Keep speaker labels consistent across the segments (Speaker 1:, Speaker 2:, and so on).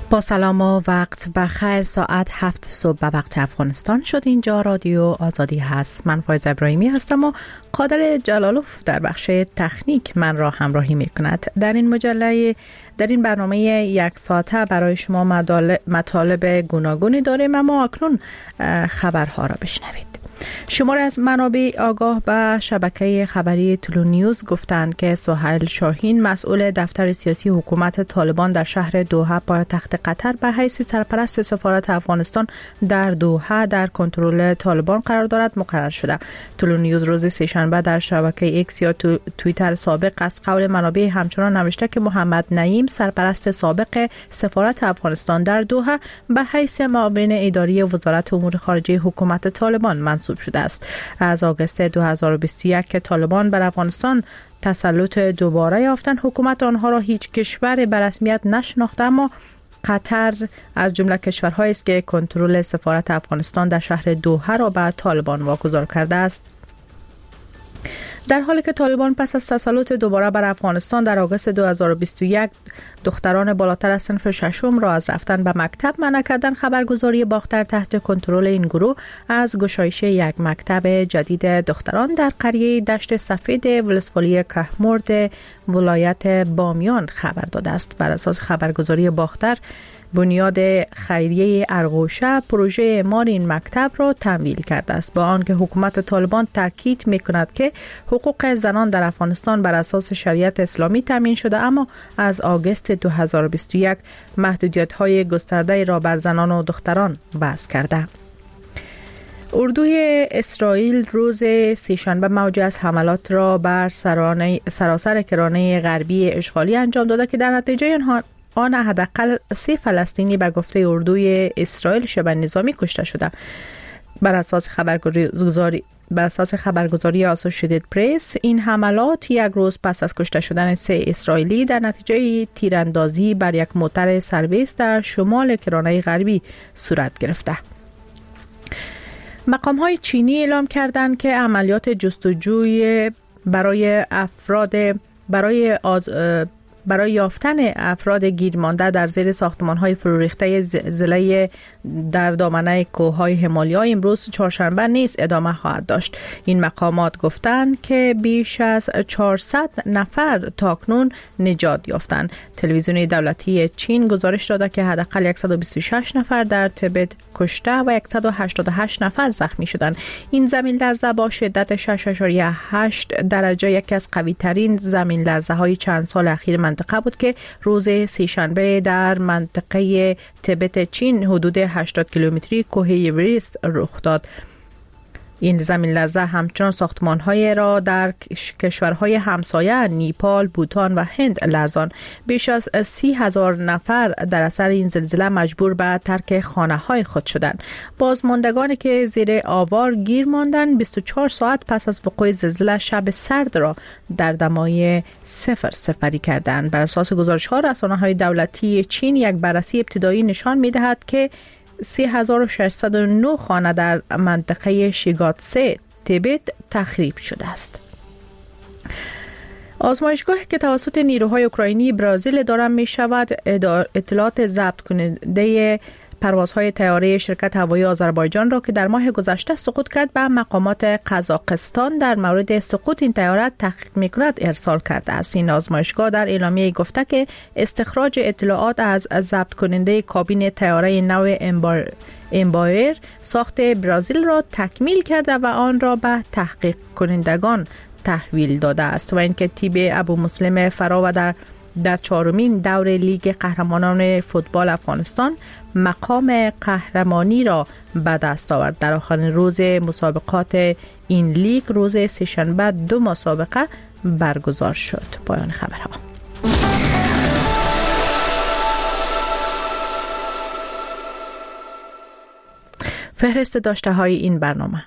Speaker 1: با سلام و وقت بخیر. ساعت 7 صبح به وقت افغانستان شد. اینجا رادیو آزادی هست. من فایزه ابراهیمی هستم و قادر جلالوف در بخش تکنیک من را همراهی می کند. در این برنامه یک ساعته برای شما مطالب گوناگونی داریم، اما اکنون خبرها را بشنوید. شماری از منابع آگاه به شبکه خبری تلو نیوز گفتند که سهیل شاهین، مسئول دفتر سیاسی حکومت طالبان در شهر دوحه پایتخت قطر، به حیث سرپرست سفارت افغانستان در دوحه در کنترل طالبان قرار دارد مقرر شده. تلو نیوز روز سه‌شنبه در شبکه ایکس یا توییتر سابق از قول منابع همچنان نوشته که محمد نعیم، سرپرست سابق سفارت افغانستان در دوحه، به حیث معاون اداری وزارت امور خارجه حکومت طالبان منصوب شده است. از آگوست 2021 که طالبان بر افغانستان تسلط دوباره یافتند، حکومت آنها را هیچ کشور به رسمیت نشناخته، اما قطر از جمله کشورهایی است که کنترل سفارت افغانستان در شهر دوحه را به طالبان واگذار کرده است. در حالی که طالبان پس از تسلط دوباره بر افغانستان در آگوست 2021 دختران بالاتر از صنف ششم را از رفتن به مکتب منع کردند، خبرگزاری باختر تحت کنترل این گروه از گشایش یک مکتب جدید دختران در قریه دشت سفید ولسوالی کهمرد ولایت بامیان خبر داده است. بر اساس خبرگزاری باختر، بنیاد خیریه ارغوشه پروژه اعمار این مکتب را تمویل کرده است، با آنکه حکومت طالبان تاکید می‌کند که حقوق زنان در افغانستان بر اساس شریعت اسلامی تامین شده، اما از آگوست 2021 محدودیت‌های گسترده را بر زنان و دختران وضع کرده. اردوی اسرائیل روز سه‌شنبه موجی از حملات را بر سراسر کرانه غربی اشغالی انجام داده که در نتیجه آن حداقل 3 فلسطینی به گفته اردوی اسرائیل شبه نظامی کشته شده. بر اساس خبرگزاری آسوشیتد پرس، این حملات یک روز پس از کشته شدن 3 اسرائیلی در نتیجه تیراندازی بر یک موتر سرویس در شمال کرانه غربی صورت گرفته. مقام‌های چینی اعلام کردند که عملیات جستجوی برای یافتن افراد گیرمانده در زیر ساختمان‌های فرو زلزله در دامنه کوه‌های همالیا امروز چهارشنبه نیز ادامه خواهد داشت. این مقامات گفتند که بیش از 400 نفر تاکنون نجات یافتند. تلویزیون دولتی چین گزارش داده که حداقل 126 نفر در تبت کشته و 188 نفر زخمی شدند. این زمین لرزه با شدت 6.8 درجه یکی از قوی‌ترین زمین لرزه‌های چند سال اخیر منطقه بود که روز سه‌شنبه در منطقه تبت چین حدود 80 کیلومتری کوه ایورست رخ داد. این زمین لرزه همچنان ساختمان‌های را در کشورهای همسایه نیپال، بوتان و هند لرزان. بیش از 30,000 نفر در اثر این زلزله مجبور به ترک خانه‌های خود شدند. بازماندگانی که زیر آوار گیر ماندند 24 ساعت پس از وقوع زلزله شب سرد را در دمای 0 سپری کردند. بر اساس گزارش‌ها رسانه‌های دولتی چین، یک بررسی ابتدایی نشان می‌دهد که 3609 خانه در منطقه شیگاتسه تبت تخریب شده است. آزمایشگاهی که توسط نیروهای اوکراینی برزیل اداره می شود، اطلاعات ضبط کننده پروازهای طیاره شرکت هوایی آذربایجان را که در ماه گذشته سقوط کرد به مقامات قزاقستان در مورد سقوط این طیاره تحقیق می‌کند ارسال کرده است. این آزمایشگاه در اعلامیه گفته که استخراج اطلاعات از ضبط کننده کابین طیاره نو امبایر ساخت برزیل را تکمیل کرده و آن را به تحقیق کنندگان تحویل داده است و اینکه تیم ابو مسلم فرا در 4مین دور لیگ قهرمانان فوتبال افغانستان مقام قهرمانی را به دست آورد. در آخرین روز مسابقات این لیگ روز سه‌شنبه 2 مسابقه برگزار شد. پایان خبرها. فهرست داشته های این برنامه: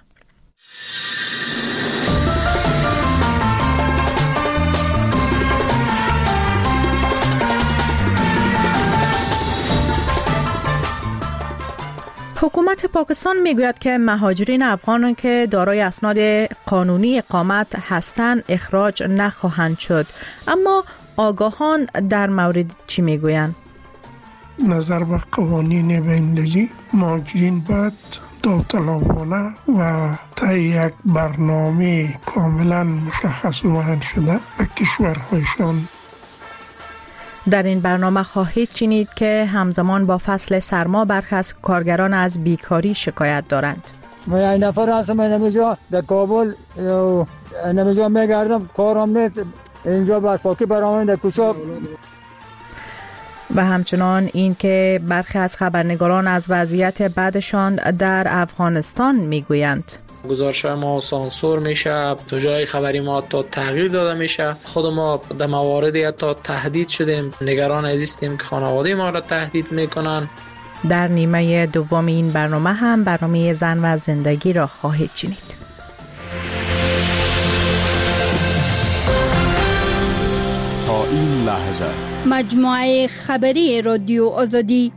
Speaker 1: حکومت پاکستان میگوید که مهاجرین افغان که دارای اسناد قانونی اقامت هستند اخراج نخواهند شد. اما آگاهان در مورد چی میگویند؟
Speaker 2: نظر به قوانین بین‌المللی مهاجرین باید داوطلبانه و طی یک برنامه کاملا مشخص و معین شده به کشورهایشان.
Speaker 1: در این برنامه خواهید شنید که همزمان با فصل سرما برخی از کارگران از بیکاری شکایت دارند.
Speaker 3: من یک نفر هستم، من نمیجا در کابل نمیجا میگردم، کارم نیست، اینجا برفاکی برامون در کوچه.
Speaker 1: و همچنان این که برخی از خبرنگاران از وضعیت بعدشان در افغانستان میگویند.
Speaker 4: گزارش‌های ما سانسور میشه، تو جای خبری ما تا تغییر داده میشه. خود ما در مواردی حتی تهدید شدیم، نگران هستیم که خانواده ما را تهدید میکنن.
Speaker 1: در نیمه دوم این برنامه هم برنامه زن و زندگی را خواهید شنید.
Speaker 5: تا این لحظه
Speaker 6: مجموعه خبری رادیو آزادی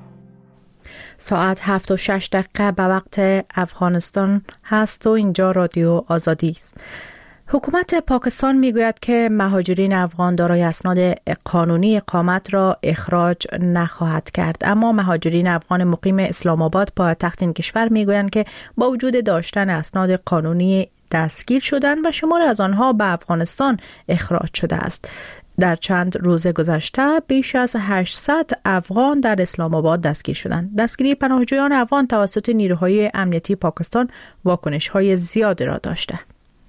Speaker 1: ساعت 7:06 به وقت افغانستان هست و اینجا رادیو آزادی است. حکومت پاکستان میگوید که مهاجرین افغان دارای اسناد قانونی اقامت را اخراج نخواهد کرد، اما مهاجرین افغان مقیم اسلام آباد پایتخت این کشور میگویند که با وجود داشتن اسناد قانونی دستگیر شدند و شمار از آنها به افغانستان اخراج شده است. در چند روز گذشته بیش از 800 افغان در اسلام آباد دستگیر شدند. دستگیری پناهجویان افغان توسط نیروهای امنیتی پاکستان واکنش‌های زیادی را داشته.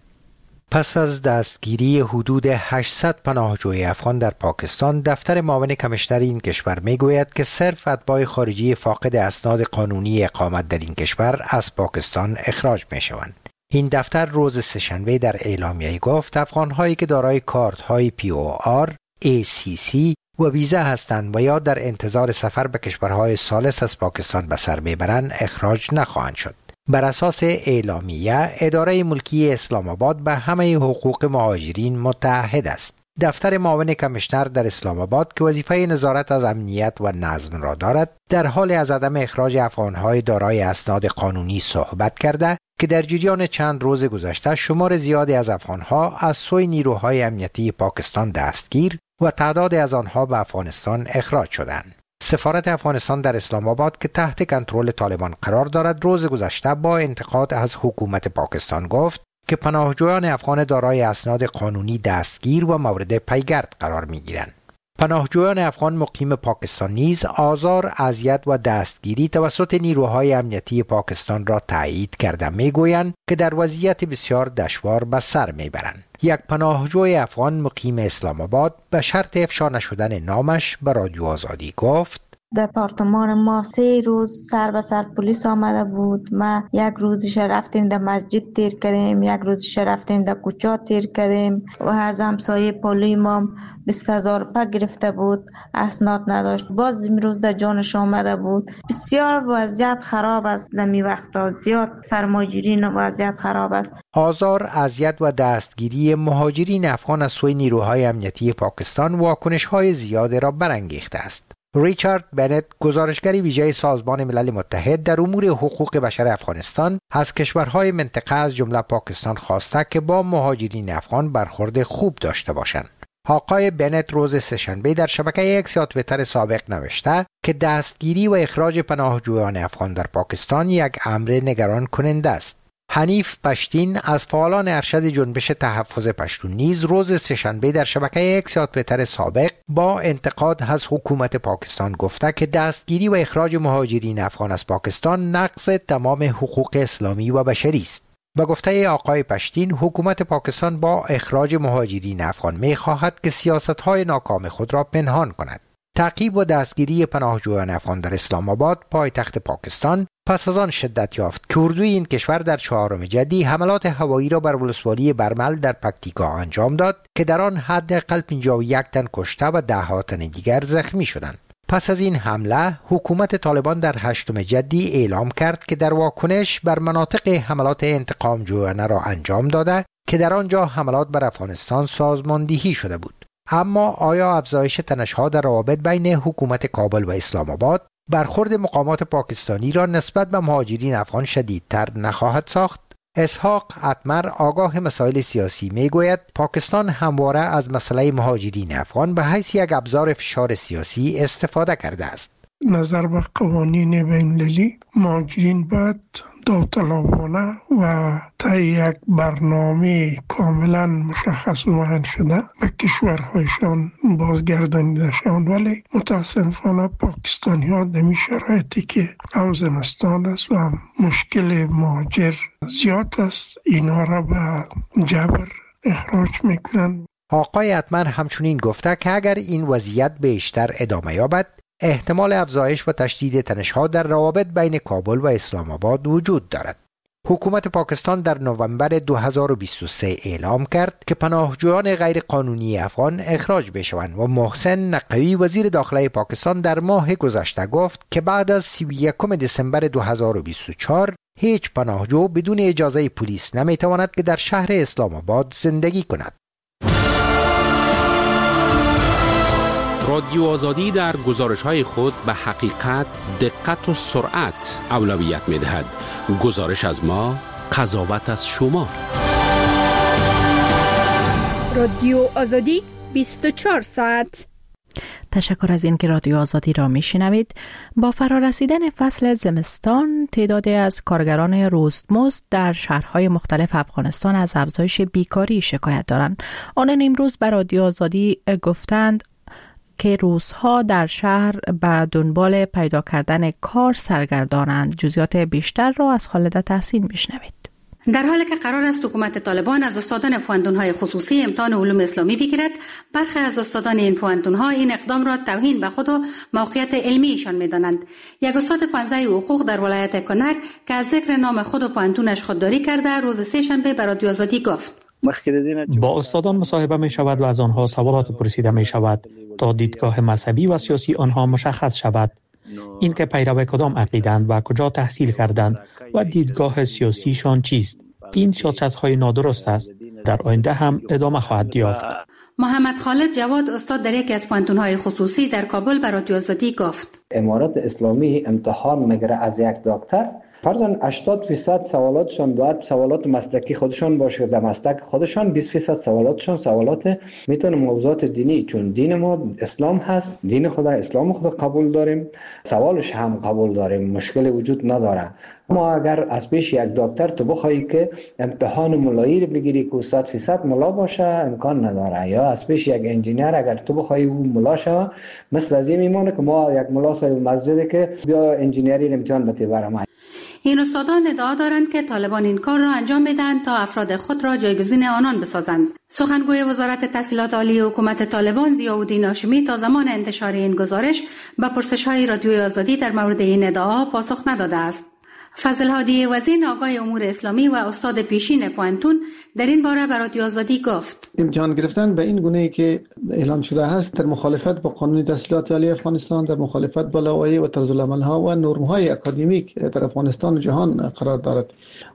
Speaker 7: پس از دستگیری حدود 800 پناهجوی افغان در پاکستان، دفتر معاون کمیشنر این کشور میگوید که صرف اتباع خارجی فاقد اسناد قانونی اقامت در این کشور از پاکستان اخراج میشوند. این دفتر روز سه‌شنبه در اعلامیه گفت افغان‌هایی که دارای کارت‌های POR، ACC و ویزا هستند و یا در انتظار سفر به کشورهای ثالث از پاکستان به سر میبرند اخراج نخواهند شد. بر اساس اعلامیه، اداره ملکی اسلام آباد به همه حقوق مهاجرین متعهد است. دفتر معاون کمیشنر در اسلام آباد که وظیفه نظارت از امنیت و نظم را دارد، در حال از عدم اخراج افغان‌های دارای اسناد قانونی صحبت کرده که در جریان چند روز گذشته شمار زیادی از افغان‌ها از سوی نیروهای امنیتی پاکستان دستگیر و تعداد از آنها به افغانستان اخراج شدند. سفارت افغانستان در اسلام آباد که تحت کنترل طالبان قرار دارد، روز گذشته با انتقاد از حکومت پاکستان گفت که پناهجویان افغان دارای اسناد قانونی دستگیر و مورد پیگرد قرار می‌گیرند. پناهجویان افغان مقیم پاکستان نیز آزار، اذیت و دستگیری توسط نیروهای امنیتی پاکستان را تایید کرده میگویند که در وضعیت بسیار دشوار به سر میبرند. یک پناهجوی افغان مقیم اسلام آباد به شرط افشا نشدن نامش به رادیو آزادی گفت:
Speaker 8: دپارتمان ما 3 روز سر به سر پلیس آمده بود. ما یک روزش رفتیم در مسجد تیر کردیم، یک روزش رفتیم در کوچه تیر کردیم و از همسایه پولی ما 20,000 روپیه گرفته بود، اسناد نداشت. باز امروز در جانش آمده بود. بسیار وضعیت خراب است. نمی وقتا زیاد سرمایه‌گیری وضعیت خراب است.
Speaker 7: آزار، اذیت و دستگیری مهاجرین افغان از سوی نیروهای امنیتی پاکستان واکنش‌های زیاد را برانگیخته است. ریچارد بنت، گزارشگر ویژه سازمان ملل متحد در امور حقوق بشر افغانستان، از کشورهای منطقه از جمله پاکستان خواسته که با مهاجرین افغان برخورد خوب داشته باشند. آقای بنت روز سه‌شنبه در شبکه اکس یا توییتر سابق نوشته که دستگیری و اخراج پناهجویان افغان در پاکستان یک امر نگران کننده است. حنیف پشتین از فعالان ارشد جنبش تحفظ پشتون نیز روز سه‌شنبه در شبکه اکس یا توییتر سابق با انتقاد از حکومت پاکستان گفته که دستگیری و اخراج مهاجرین افغان از پاکستان نقض تمام حقوق اسلامی و بشری است. به گفته آقای پشتین، حکومت پاکستان با اخراج مهاجرین افغان می‌خواهد که سیاست‌های ناکام خود را پنهان کند. تعقیب و دستگیری پناهجویان افغان در اسلام آباد، پایتخت پاکستان، پس از آن شدت یافت که اردوی این کشور در 4 جدی حملات هوایی را بر ولسوالی برمل در پکتیکا انجام داد که در آن حداقل 51 تن کشته و 10 تن دیگر زخمی شدند. پس از این حمله، حکومت طالبان در 8 جدی اعلام کرد که در واکنش بر مناطق حملات انتقام جویانه را انجام داده که در آنجا حملات بر افغانستان سازماندهی شده بود. اما آیا افزایش تنش‌ها در روابط بین حکومت کابل و اسلام آباد برخورد مقامات پاکستانی را نسبت به مهاجرین افغان شدیدتر نخواهد ساخت؟ اسحاق اتمر، آگاه مسائل سیاسی، میگوید پاکستان همواره از مسئله مهاجرین افغان به حیث یک ابزار فشار سیاسی استفاده کرده است.
Speaker 2: نظر به قوانین بین‌المللی مهاجرین باید داوطلبانه و طی یک برنامه کاملا مشخص و معین شده به کشورهایشان بازگردانیده شوند، ولی متاسفانه پاکستانی ها در شرایطی که هم زمستان است و هم مشکل مهاجر زیاد است، اینها را به جبر اخراج میکنند.
Speaker 7: آقای اتمر همچنین گفته که اگر این وضعیت بیشتر ادامه یابد، احتمال افزایش و تشدید تنش‌ها در روابط بین کابل و اسلام آباد وجود دارد. حکومت پاکستان در نوامبر 2023 اعلام کرد که پناهجویان غیر قانونی افغان اخراج بشوند و محسن نقوی وزیر داخله پاکستان در ماه گذشته گفت که بعد از 31 دسامبر 2024 هیچ پناهجو بدون اجازه پلیس نمیتواند که در شهر اسلام آباد زندگی کند.
Speaker 5: رادیو آزادی در گزارش‌های خود به حقیقت، دقت و سرعت اولویت می‌دهد. گزارش از ما، قضاوت از شما.
Speaker 6: رادیو آزادی 24 ساعت.
Speaker 1: تشکر از اینکه رادیو آزادی را میشنوید. با فرارسیدن فصل زمستان، تعدادی از کارگران روزمزد در شهرهای مختلف افغانستان از افزایش بیکاری شکایت دارند. آنان امروز به رادیو آزادی گفتند که روزها در شهر به دنبال پیدا کردن کار سرگردانند. جزئیات بیشتر را از خالد تحسین میشنوید.
Speaker 9: در حالی که قرار است حکومت طالبان از استادان پوهنتون‌های خصوصی امتحان علوم اسلامی بگیرد، برخی از استادان این پوهنتون‌ها این اقدام را توهین به خود و موقعیت علمی ایشان می‌دانند. یک استاد پانزه حقوق در ولایت کنر که از ذکر نام خود و پوهنتونش خودداری کرده، روز سه‌شنبه به رادیو آزادی گفت:
Speaker 10: با استادان مصاحبه می شود و از آنها سوالات پرسیده می شود تا دیدگاه مذهبی و سیاسی آنها مشخص شود. این که پیرو کدام عقیدند و کجا تحصیل کردند و دیدگاه سیاسیشان چیست. این سیاست‌های نادرست است. در آینده هم ادامه خواهد یافت.
Speaker 9: محمد خالد جواد، استاد در یکی از پوهنتون‌های خصوصی در کابل، به رادیو آزادی گفت:
Speaker 11: امارات اسلامی امتحان میگیره از یک دکتر، فرضاً 80% سوالاتشان باید سوالات مسلکی خودشان باشه. در مسلک خودشان 20% سوالاتشان سوالات میتونه موضوعات دینی، چون دین ما اسلام هست، دین خدا اسلام خدا قبول داریم، سوالش هم قبول داریم، مشکل وجود نداره. ما اگر از پیش یک دکتر تو بخوایی که امتحان ملایی رو بگیری که 100% ملا باشه، امکان نداره. یا از پیش یک انجینیر اگر تو بخوایی او ملا شه، مثل از این میمونه که ما یک ملا صاحب مسجد که بیا انجینیری امتحان بده برام.
Speaker 9: این استادان ادعا دارند که طالبان این کار را انجام میدهند تا افراد خود را جایگزین آنان بسازند. سخنگوی وزارت تحصیلات عالی حکومت طالبان ضیاءالدین هاشمی تا زمان انتشار این گزارش به پرسش‌های رادیوی آزادی در مورد این ادعاها پاسخ نداده است. فضل هادی وزین، آقای امور اسلامی و استاد پیشین پوهنتون، در این باره به رادیو آزادی گفت:
Speaker 12: امتحان گرفتن به این گونه‌ای که اعلان شده است در مخالفت با قانون تحصیلات عالی افغانستان، در مخالفت با لوایح و طرزالعمل‌ها و نرم‌های اکادمیک در افغانستان و جهان قرار دارد.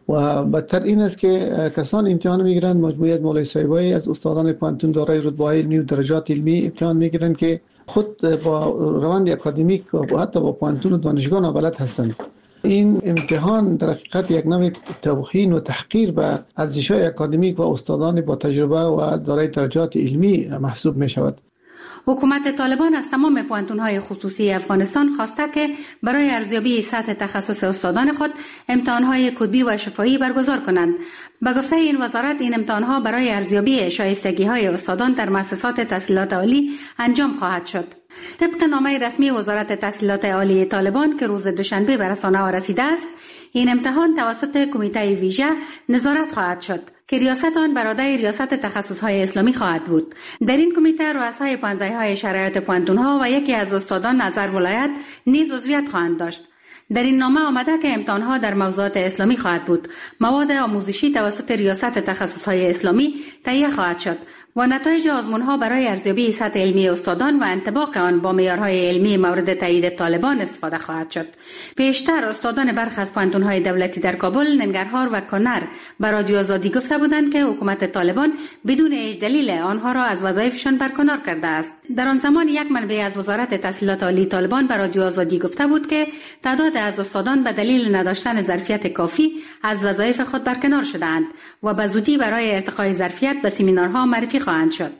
Speaker 12: و بدتر این است که کسان امتحان میگیرند، مجموعه مولوی صاحبایی از استادان پوهنتون دارای رتبه‌های علمی و درجات علمی امتحان میگیرند که خود با روند اکادمیک و حتی با پوهنتون و دانشگاه نابلد هستند. این امتحان در حقیقت یک نوع توهین و تحقیر به ارزش‌های اکادمیک و استادان با تجربه و دارای درجات علمی محسوب می شود.
Speaker 9: حکومت طالبان از تمام پوهنتون‌های خصوصی افغانستان خواسته که برای ارزیابی سطح تخصص استادان خود امتحان‌های کتبی و شفاهی برگزار کنند. به گفته این وزارت، این امتحان‌ها برای ارزیابی شایستگی‌های استادان در مؤسسات تحصیلات عالی انجام خواهد شد. طبق نامه رسمی وزارت تحصیلات عالی طالبان که روز دوشنبه به رسانه‌ها رسیده است، این امتحان توسط کمیته ویژه نظارت خواهد شد که ریاست آن بر عهده ریاست تخصص‌های اسلامی خواهد بود. در این کمیته رؤسای پانزه‌های شرایط پوهنتون‌ها و یکی از استادان از هر ولایت نیز عضویت خواهند داشت. در این نامه آمده که امتحان‌ها در موضوعات اسلامی خواهد بود. مواد آموزشی توسط ریاست تخصص‌های اسلامی تهیه خواهد شد و نتایج آزمون‌ها برای ارزیابی سطح علمی استادان و انطباق آن با معیارهای علمی مورد تایید طالبان استفاده خواهد شد. پیشتر استادان برخی از پوهنتون‌های دولتی در کابل، ننگرهار و کنر به رادیو آزادی گفته بودند که حکومت طالبان بدون هیچ دلیل آنها را از وظایفشان برکنار کرده است. در آن زمان یک منبع از وزارت تحصیلات عالی طالبان به رادیو آزادی گفته بود که تعداد از استادان به دلیل نداشتن ظرفیت کافی از وظایف خود برکنار شدند و به زودی برای ارتقای ظرفیت به سمینارها معرفی خواهند شد.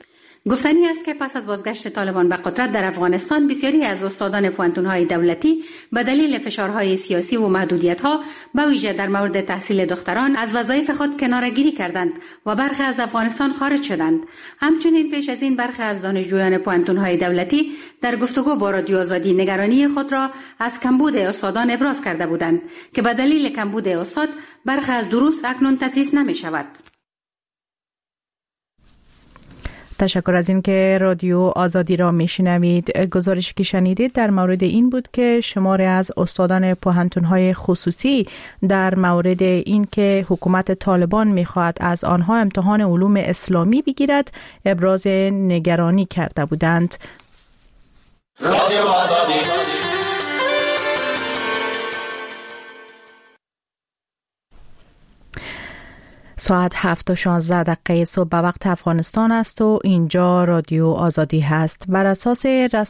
Speaker 9: گفتنی است که پس از بازگشت طالبان به قدرت در افغانستان بسیاری از استادان پوهنتون‌های دولتی به دلیل فشارهای سیاسی و محدودیت‌ها به ویژه در مورد تحصیل دختران از وظایف خود کناره‌گیری کردند و برخی از افغانستان خارج شدند. همچنین پیش از این برخی از دانشجویان پوهنتون‌های دولتی در گفتگو با رادیو آزادی نگرانی خود را از کمبود استادان ابراز کرده بودند که به دلیل کمبود استاد برخی از دروس اکنون تدریس نمی‌شود.
Speaker 1: تشکر از این که رادیو آزادی را میشنوید. گزارشی که شنیدید در مورد این بود که شماری از استادان پوهنتون‌های خصوصی در مورد این که حکومت طالبان می‌خواهد از آنها امتحان علوم اسلامی بگیرد ابراز نگرانی کرده بودند. رادیو آزادی ساعت 7:16 صبح به وقت افغانستان است و اینجا رادیو آزادی هست. بر اساس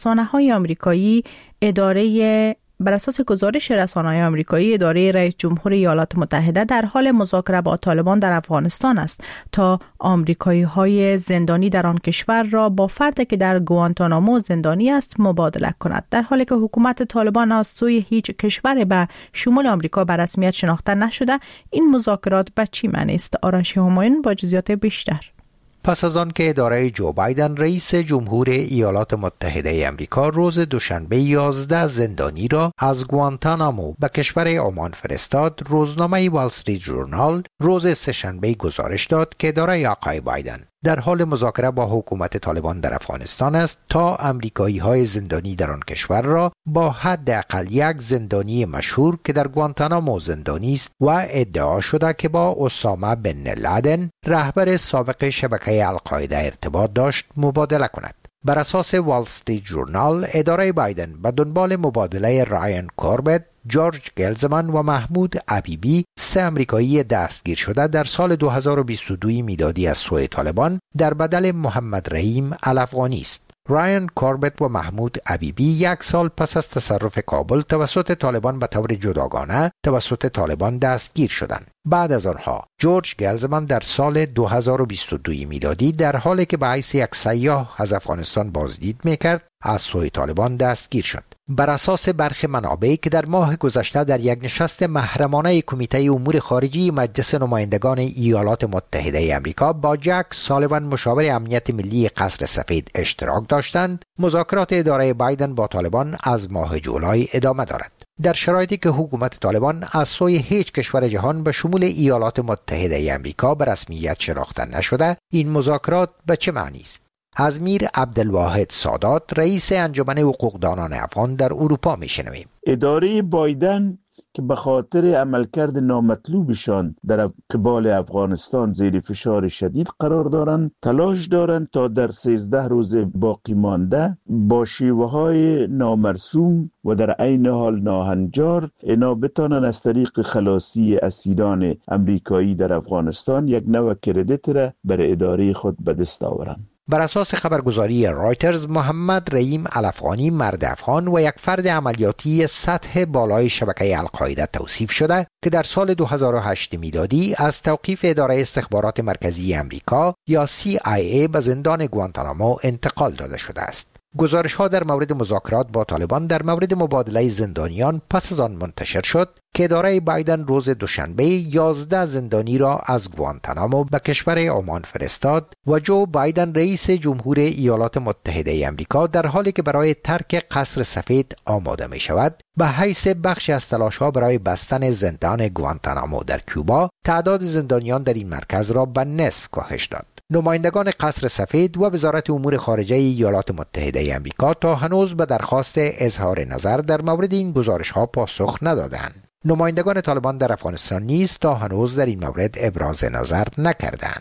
Speaker 1: گزارش رسانه‌های آمریکایی، اداره رئیس جمهور ایالات متحده در حال مذاکره با طالبان در افغانستان است تا آمریکایی‌های زندانی در آن کشور را با فردی که در گوانتانامو زندانی است مبادله کند، در حالی که حکومت طالبان از سوی هیچ کشور به شمول آمریکا به رسمیت شناخته نشده. این مذاکرات به چی معنی است؟ آرش همایون با جزئیات بیشتر.
Speaker 7: پس از آن که اداره جو بایدن رئیس جمهور ایالات متحده آمریکا روز دوشنبه 11 زندانی را از گوانتانامو به کشور عمان فرستاد، روزنامه وال استریت ژورنال روز سه‌شنبه گزارش داد که اداره آقای بایدن در حال مذاکره با حکومت طالبان در افغانستان است تا آمریکایی‌های زندانی در آن کشور را با حداقل یک زندانی مشهور که در گوانتانامو زندانی است و ادعا شده که با اسامه بن لادن رهبر سابق شبکه القاعده ارتباط داشت مبادله کند. بر اساس وال استریت ژورنال اداره بایدن به دنبال مبادله رایان کوربت، جورج گلزمن و محمود عبیبی، 3 آمریکایی دستگیر شده در سال 2022 میلادی از سوی طالبان در بدل محمد رحیم الافغانی است. رایان کوربت و محمود عبیبی 1 سال پس از تصرف کابل توسط طالبان به طور جداگانه توسط طالبان دستگیر شدند. بعد از آنها جورج گلزمن در سال 2022 میلادی در حالی که به حیث یک سیاح از افغانستان بازدید میکرد از سوی طالبان دستگیر شد. بر اساس برخی منابع که در ماه گذشته در یک نشست محرمانه کمیته امور خارجی مجلس نمایندگان ایالات متحده آمریکا با جک سالیوان مشاور امنیت ملی قصر سفید اشتراک داشتند، مذاکرات اداره بایدن با طالبان از ماه جولای ادامه دارد. در شرایطی که حکومت طالبان از سوی هیچ کشور جهان به شمول ایالات متحده آمریکا به رسمیت شناخته نشده، این مذاکرات به چه معنی است؟ از میر عبدالواحد سادات، رئیس انجمن حقوقدانان افغان در اروپا میشنویم.
Speaker 13: اداره بایدن که به خاطر عملکرد نامطلوبشان در قبال افغانستان زیر فشار شدید قرار دارند، تلاش دارند تا در 13 روز باقی مانده با شیوه‌های نامرسوم و در عین حال ناهنجار اینا بتانن از طریق خلاصی اسیران امریکایی در افغانستان یک نوع کردیت را بر اداره خود به دست آورند.
Speaker 7: بر اساس خبرگزاری رایترز، محمد رحیم الافغانی مرد افغان و یک فرد عملیاتی سطح بالای شبکه القاعده توصیف شده که در سال 2008 میلادی از توقیف اداره استخبارات مرکزی امریکا یا CIA به زندان گوانتانامو انتقال داده شده است. گزارش ها در مورد مذاکرات با طالبان در مورد مبادله زندانیان پس از آن منتشر شد که اداره بایدن روز دوشنبه 11 زندانی را از گوانتانامو به کشور عمان فرستاد و جو بایدن رئیس جمهور ایالات متحده آمریکا در حالی که برای ترک قصر سفید آماده می شود به حیث بخشی از تلاش ها برای بستن زندان گوانتانامو در کوبا تعداد زندانیان در این مرکز را به نصف کاهش داد. نمایندگان قصر سفید و وزارت امور خارجه ایالات متحده آمریکا تا هنوز به درخواست اظهار نظر در مورد این گزارش ها پاسخ ندادند. نمایندگان طالبان در افغانستان نیز تا هنوز در این مورد ابراز نظر نکردند.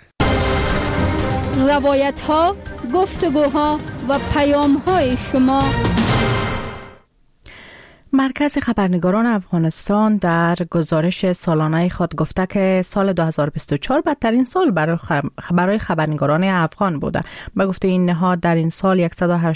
Speaker 6: روایت ها، گفتگوها و پیام های شما.
Speaker 1: مرکز خبرنگاران افغانستان در گزارش سالانه خود گفته که سال 2024 بدترین سال برای خبرنگاران افغان بوده. به گفته این نهاد در این سال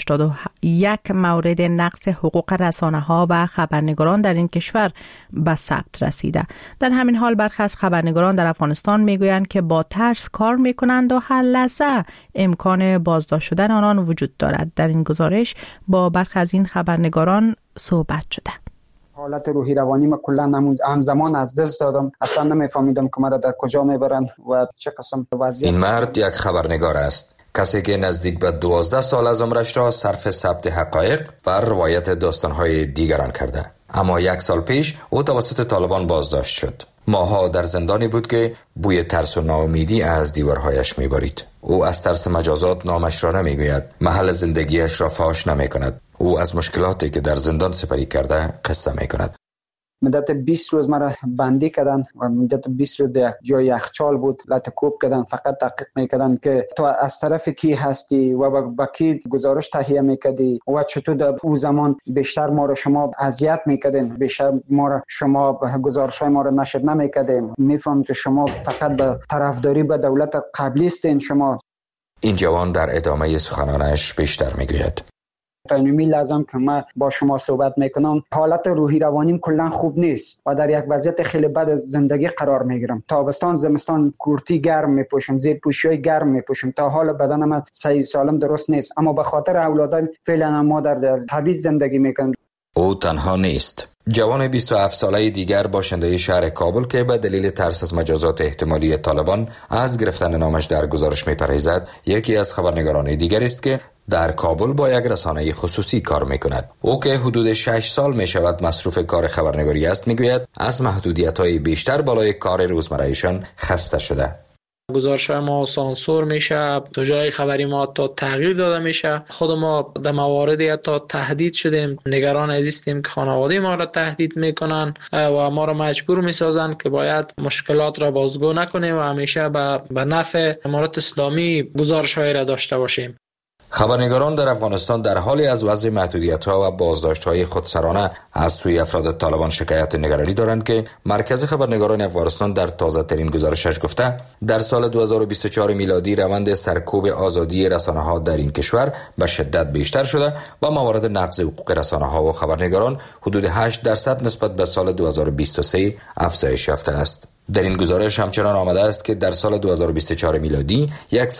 Speaker 1: 181 مورد نقض حقوق رسانه‌ها و خبرنگاران در این کشور به ثبت رسیده. در همین حال برخی از خبرنگاران در افغانستان میگویند که با ترس کار میکنند و هر لحظه امکان بازداشت شدن آنان وجود دارد. در این گزارش با برخی از این خبرنگاران صحبت شده.
Speaker 14: حالت روحی روانی ما کلا همزمان از دست دادم. اصلا نمیفهمیدم که مرا در کجا میبرن و چه قسم وضعیت.
Speaker 15: این مرد یک خبرنگار است، کسی که نزدیک به 12 سال از عمرش را صرف ثبت حقایق و روایت داستان‌های دیگران کرده. اما 1 سال پیش او توسط طالبان بازداشت شد. ماها در زندانی بود که بوی ترس و ناامیدی از دیوارهایش میبارید. او از ترس مجازات نامش را نمیگوید، محل زندگیش را فاش نمیکند. او از مشکلاتی که در زندان سپری کرده قصه میکند.
Speaker 14: مدت 20 روز مرا بندی کردن و مدت 20 روز در جای یخچال بود، لطکوب کردن، فقط تحقیق میکردن که تو از طرف کی هستی و با کی گزارش تهیه میکردی و چطور در او زمان بیشتر ما را شما اذیت میکردین، بیشتر ما را شما گزارش های ما را نشر نمیکردین. میفهم که شما فقط به طرفداری به دولت قبلی هستین شما.
Speaker 15: این جوان در ادامه سخنانش بیشتر میگوید.
Speaker 14: تا اینمی لازم که من با شما صحبت میکنم، حالت روحی روانیم کلا خوب نیست و در یک وضعیت خیلی بد زندگی قرار میگیرم. تابستان زمستان کورتی گرم میپوشم، زیر پوشی گرم میپوشم، تا حال بدن من صحیح سالم درست نیست، اما به خاطر اولادم فعلا ما در تبعیض زندگی میکنیم.
Speaker 15: او تنها نیست. جوان 27 ساله دیگر باشنده شهر کابل که به دلیل ترس از مجازات احتمالی طالبان از گرفتن نامش در گزارش میپرهیزد، یکی از خبرنگاران دیگر است که در کابل با یک رسانه خصوصی کار میکند. او که حدود 6 سال میشود مصروف کار خبرنگاری است، میگوید از محدودیت‌های بیشتر بالای کار روزمره‌ایشان خسته شده.
Speaker 4: گزارش ما سانسور میشه، تو جای خبری ما تا تغییر داده میشه. خود ما در مواردی تا تهدید شدیم، نگران هستیم که خانواده ما را تهدید میکنن و ما را مجبور میسازن که باید مشکلات را بازگو نکنیم و همیشه به نفع امارت اسلامی گزارش‌های را داشته باشیم.
Speaker 15: خبرنگاران در افغانستان در حالی از وضع محدودیت‌ها و بازداشت‌های خودسرانه از سوی افراد طالبان شکایت نگرانی دارند که مرکز خبرنگاران افغانستان در تازه‌ترین گزارشش گفته در سال 2024 میلادی روند سرکوب آزادی رسانه‌ها در این کشور به شدت بیشتر شده و موارد نقض حقوق رسانه‌ها و خبرنگاران حدود 8% نسبت به سال 2023 افزایش یافته است. در این گزارش همچنان آمده است که در سال 2024 میلادی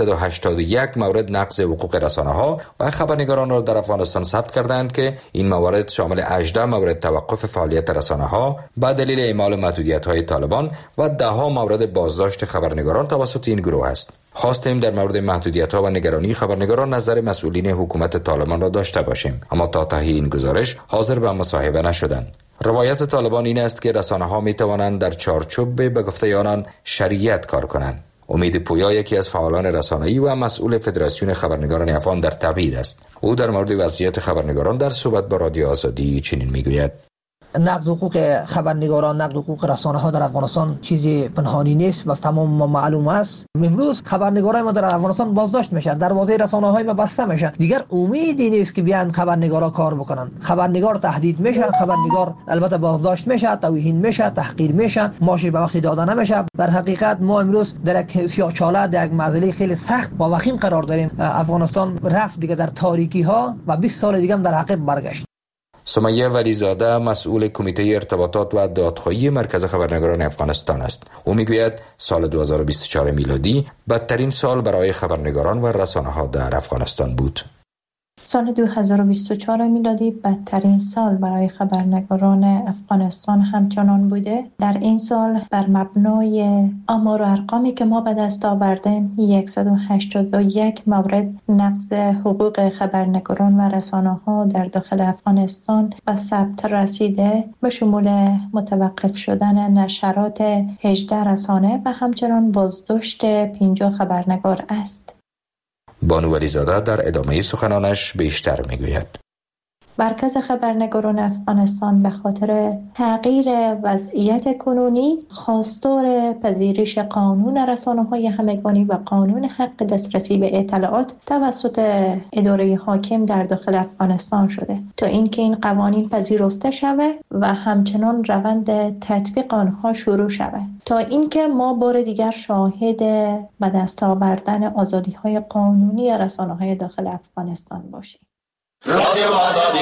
Speaker 15: 181 مورد نقض حقوق رسانه‌ها و خبرنگاران را در افغانستان ثبت کردند که این موارد شامل 18 مورد توقف فعالیت رسانه‌ها به دلیل اعمال محدودیت‌های طالبان و 10 مورد بازداشت خبرنگاران توسط این گروه است. خواستیم در مورد محدودیت‌ها و نگرانی خبرنگاران نظر مسئولین حکومت طالبان را داشته باشیم، اما تا ته این گزارش حاضر به مصاحبه نشدند. روایت طالبان این است که رسانه‌ها می‌توانند در چارچوب به گفته آنان شریعت کار کنند. امید پویا یکی از فعالان رسانه‌ای و مسئول فدراسیون خبرنگاران افغان در تبعید است. او در مورد وضعیت خبرنگاران در صحبت با رادیو آزادی چنین میگوید:
Speaker 16: نقض حقوق خبرنگاران، نقض حقوق رسانه ها در افغانستان چیزی پنهانی نیست و تمام معلوم است. امروز خبرنگارای ما در افغانستان بازداشت میشن، دروازه رسانه های ما بسته میشن. دیگر امیدی نیست که بیان خبرنگارا کار بکنن. خبرنگار تهدید میشه، خبرنگار البته بازداشت میشه، توهین میشه، تحقیر میشه، ماشی به وقت داده نمیشه. در حقیقت ما امروز در یک سیاه‌چاله، در یک معضله خیلی سخت و وخیم قرار داریم. افغانستان رفت دیگه در تاریکی ها و 20 سال دیگه هم در عقب برگشت.
Speaker 15: سمیه ولیزاده مسئول کمیته ارتباطات و دادخواهی مرکز خبرنگاران افغانستان است. او میگوید سال 2024 میلادی بدترین سال برای خبرنگاران و رسانه‌ها در افغانستان بود.
Speaker 17: سال 2024 میلادی بدترین سال برای خبرنگاران افغانستان همچنان بوده. در این سال بر مبنای آمار و ارقامی که ما به دست آوردیم 181 مورد نقض حقوق خبرنگاران و رسانه‌ها در داخل افغانستان به ثبت رسیده، به شمول متوقف شدن نشرات 18 رسانه و همچنان بازداشت 50 خبرنگار است.
Speaker 15: بانو ولیزاده در ادامه سخنانش بیشتر میگوید:
Speaker 17: مرکز خبرنگاران افغانستان به خاطر تغییر وضعیت کنونی خواستار پذیرش قانون رسانه‌های همگانی و قانون حق دسترسی به اطلاعات توسط اداره حاکم در داخل افغانستان شده تا اینکه این قوانین پذیرفته شود و همچنان روند تطبیق آنها شروع شود تا اینکه ما بار دیگر شاهد به دست آوردن آزادی‌های قانونی رسانه‌های داخل افغانستان باشیم.
Speaker 18: رادیو آزادی.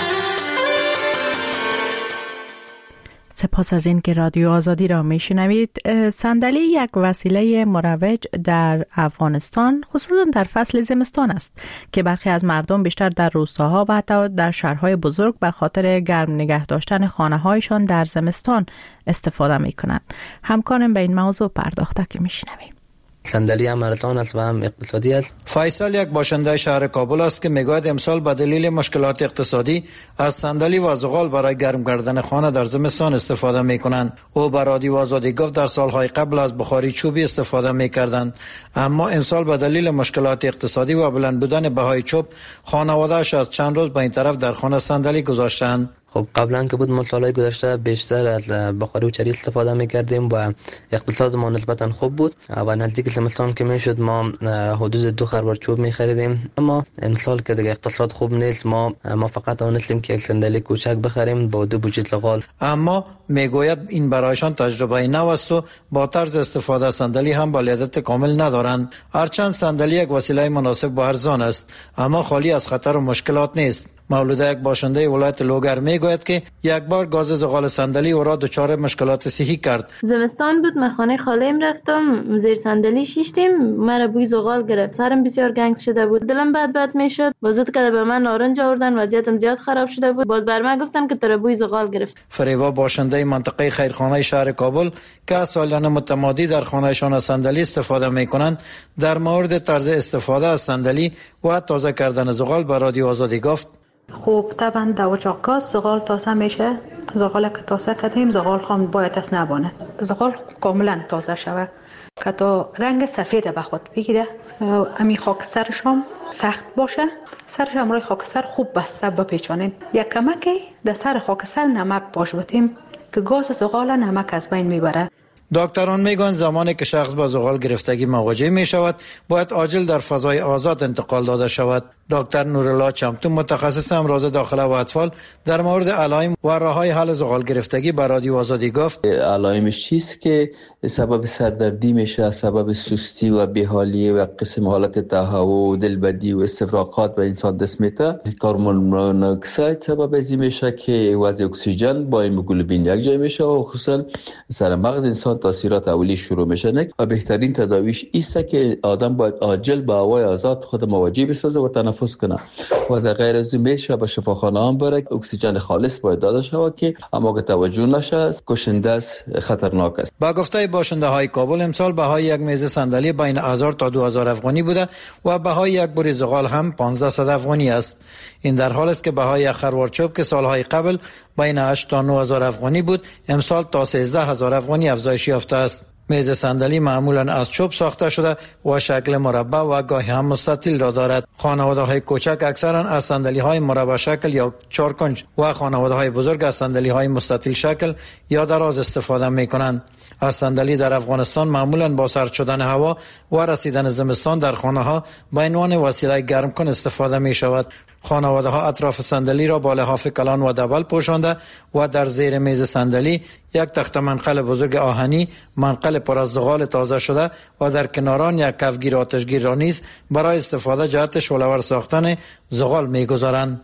Speaker 1: سپاس از این که رادیو آزادی را میشنوید. صندلی یک وسیله مروج در افغانستان خصوصا در فصل زمستان است که برخی از مردم بیشتر در روستاها و حتی در شهرهای بزرگ به خاطر گرم نگه داشتن خانه‌هایشان در زمستان استفاده میکنند. همکارم به این موضوع پرداخته که میشنویم.
Speaker 19: صندلی هم ارزان است و هم اقتصادی است.
Speaker 20: فیصل یک باشنده شهر کابل است که میگوید امسال به دلیل مشکلات اقتصادی از صندلی و زغال برای گرم کردن خانه در زمستان استفاده میکنند. او به رادیو آزادی گفت در سالهای قبل از بخاری چوبی استفاده میکردند، اما امسال به دلیل مشکلات اقتصادی و بلند بودن بهای چوب خانواده‌اش از چند روز به این طرف در خانه صندلی گذاشتند.
Speaker 19: خب قبلا که بود ما سالهای گذشته بیشتر از بخاری و چری استفاده میکردیم و اقتصاد ما نسبتا خوب بود و نزدیک زمستان که میشد ما حدود 2 خروار چوب میخریدیم، اما امسال که دیگه اقتصاد خوب نیست ما فقط توانستیم که یک صندلی کوچک بخریم با 2 بوجه زغال.
Speaker 20: اما میگوید این برایشان تجربه نو است و با طرز استفاده از صندلی هم بلدیت کامل ندارند. هرچند صندلی یک وسیله مناسب و ارزان است اما خالی از خطر و مشکلات نیست. مولوده یک باشنده ولایت لوگر میگوید که یک بار گاز زغال صندلی او را دچار مشکلات صحی کرد.
Speaker 21: زمستان بود، من خانه خاله‌ام رفتم، زیر صندلی شیشتیم، مرا بوی زغال گرفت، سرم بسیار گنگ شده بود، دلم بد میشد. بازود که به من نارنج آوردن، وضعیتم زیاد خراب شده بود، باز بر من گفتن که ترا بوی زغال گرفت.
Speaker 20: فریبا باشنده منطقه خیرخانه شهر کابل که سالیان متمادی در خانهشان از صندلی استفاده میکنند در مورد طرز استفاده از صندلی و تازه کردن زغال به رادیو آزادی گفت.
Speaker 22: خوب طبعا در اجاق گاز زغال تازه میشه. زغال که تازه کردیم زغال خام باید از نبانه، زغال کاملا تازه شوه که تا رنگ سفید به خود بگیره. امی خاکسترش هم سخت باشه، سرش هم روی خاکستر خوب بسته بپیچانیم. یک کمکی در سر خاکستر نمک باش بتیم که گاز زغال نمک از بین میبره.
Speaker 20: دکتران میگن زمانی که شخص با زغال گرفتگی مواجه می شود باید عاجل در فضای آزاد انتقال داده شود. دکتر نورالله چمتو متخصص امراض داخله و اطفال در مورد علائم و راههای حل زغال گرفتگی به رادیو آزادی گفت.
Speaker 23: علائمش چیست که سبب سردردی میشه، سبب سستی و بیحالی و قسم حالت تهوع و دلبدی و استفراغات به انسان دست میده. هورمون مونوکسید سبب ازی میشه که وضع اکسیژن با هموگلوبین یک جای میشه و خصوصا سر مغز انسان تاثیرات اولی شروع میشه و بهترین تداویش ایست که آدم باید عاجل با هوای آزاد خود مواجه بسازه و تنفس کنه و در غیر از این میشه به شفاخانه هم بره. اکسیژن خالص باید داده شود که اما که توجه نشه کشنده است، خطرناک است.
Speaker 20: با گفته باشنده های کابل امسال بهای یک میز صندلی بین 1000 تا 2000 افغانی بوده و بهای یک بوری زغال هم 1500 افغانی است. این در حال است که بهای یک خروار چوب که سالهای قبل بین 8 تا 9000 افغانی بود امسال تا 13000 افغانی افزایش یافته است. میز صندلی معمولا از چوب ساخته شده و شکل مربع و گاهی هم مستطیل را دارد. خانواده‌های کوچک اکثرا از صندلی‌های مربع شکل یا چارکنج و خانواده‌های بزرگ از صندلی‌های مستطیل شکل یا دراز استفاده می‌کنند. از صندلی در افغانستان معمولا با سرد شدن هوا و رسیدن زمستان در خانه‌ها به عنوان وسیله گرم کن استفاده می‌شود. خانواده‌ها اطراف صندلی را با لحاف کلان و دبل پوشانده و در زیر میز صندلی یک تخته منقل بزرگ آهنی، منقل پر از زغال تازه شده و در کناران یک کفگیر آتشگیر را نیز برای استفاده جهت شعله‌ور ساختن زغال می‌گذارند.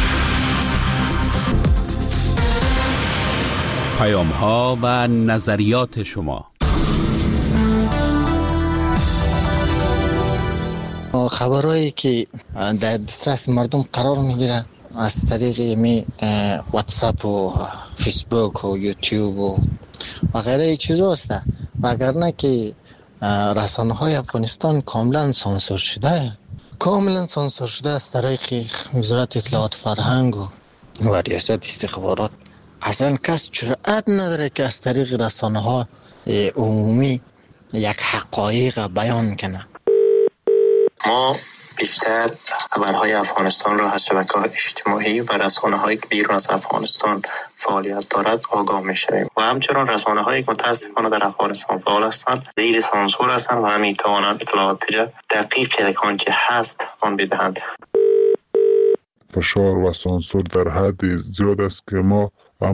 Speaker 5: پیام‌ها و نظریات شما.
Speaker 24: خبرهایی که در دسترس مردم قرار میگیره از طریق می واتساپ و فیسبوک و یوتیوب و غیره چیزا است، وگرنه که رسانه های افغانستان کاملا سانسور شده از طریق وزارت اطلاعات فرهنگ و ریاست استخبارات. اصلا کس جرأت نداره که از طریق رسانه ها عمومی یک حقایق بیان کنه.
Speaker 25: ما
Speaker 2: بیشتر خبرهای افغانستان را از شبکه‌های اجتماعی و رسانه‌های بیرون از افغانستان فعالیت دارد آگاه می‌شویم و همچنین رسانه‌هایی که متأسفانه در افغانستان فعال هستند زیر سانسور هستند و همین توانند اطلاعات دقیق آنچه هست آن بدهند.
Speaker 3: فشار و سانسور در حد زیاد است که ما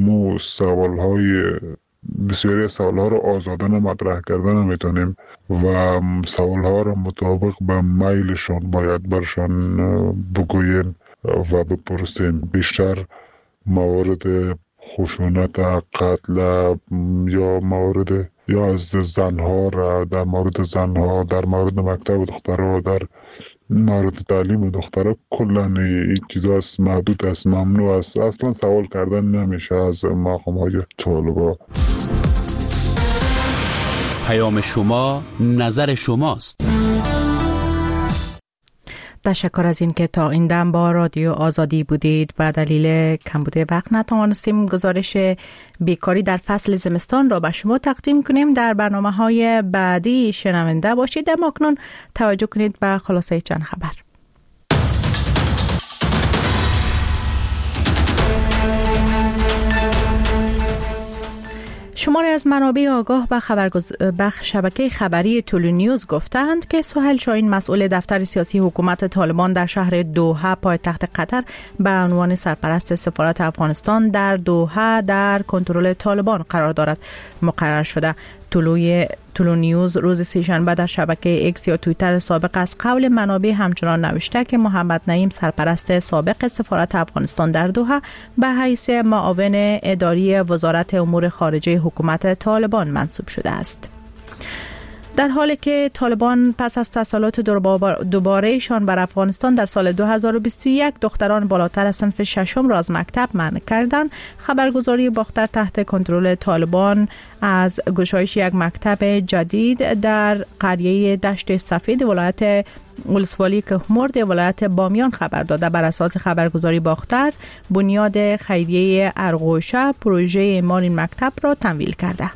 Speaker 3: بسیاری از سوالها را آزادانه مطرح کردن نمیتونیم و سوالها را مطابق به میلشان باید برشان بگوییم و بپرسیم. بیشتر موارد خشونت، قتل یا از زنها را در مورد زنها، در مورد مکتب دخترها، در مورد تعلیم دخترها کلا این چیزا محدود است، ممنوع است. اصلا سوال کردن نمیشه از مقام‌های طالبا.
Speaker 5: پیام شما، نظر شماست.
Speaker 1: تشکر از این که تا این دم با رادیو آزادی بودید. به دلیل کمبود وقت نتوانستیم گزارش بیکاری در فصل زمستان را به شما تقدیم کنیم. در برنامه‌های بعدی شنونده باشید. اما اکنون توجه کنید به خلاصه چند خبر. شماری از منابع آگاه به شبکه خبری تولونیوز گفتند که سهیل شاهین مسئول دفتر سیاسی حکومت طالبان در شهر دوحه پایتخت قطر به عنوان سرپرست سفارت افغانستان در دوحه در کنترل طالبان قرار دارد مقرر شده. تولونیوز روز سه‌شنبه در شبکه ایکس یا توییتر سابق از قول منابع همچنان نوشته که محمد نعیم سرپرست سابق سفارت افغانستان در دوحه به حیث معاون اداری وزارت امور خارجه حکومت طالبان منصوب شده است. در حالی که طالبان پس از تسلط دوباره‌شان بر افغانستان در سال 2021 دختران بالاتر از صنف ششم را از مکتب منع کردند، خبرگزاری باختر تحت کنترل طالبان از گشایش یک مکتب جدید در قریه دشت سفید ولایت ولسوالی کهمرد ولایت بامیان خبر داده. بر اساس خبرگزاری باختر، بنیاد خیریه ارغوشه پروژه اعمار این مکتب را تمویل کرده.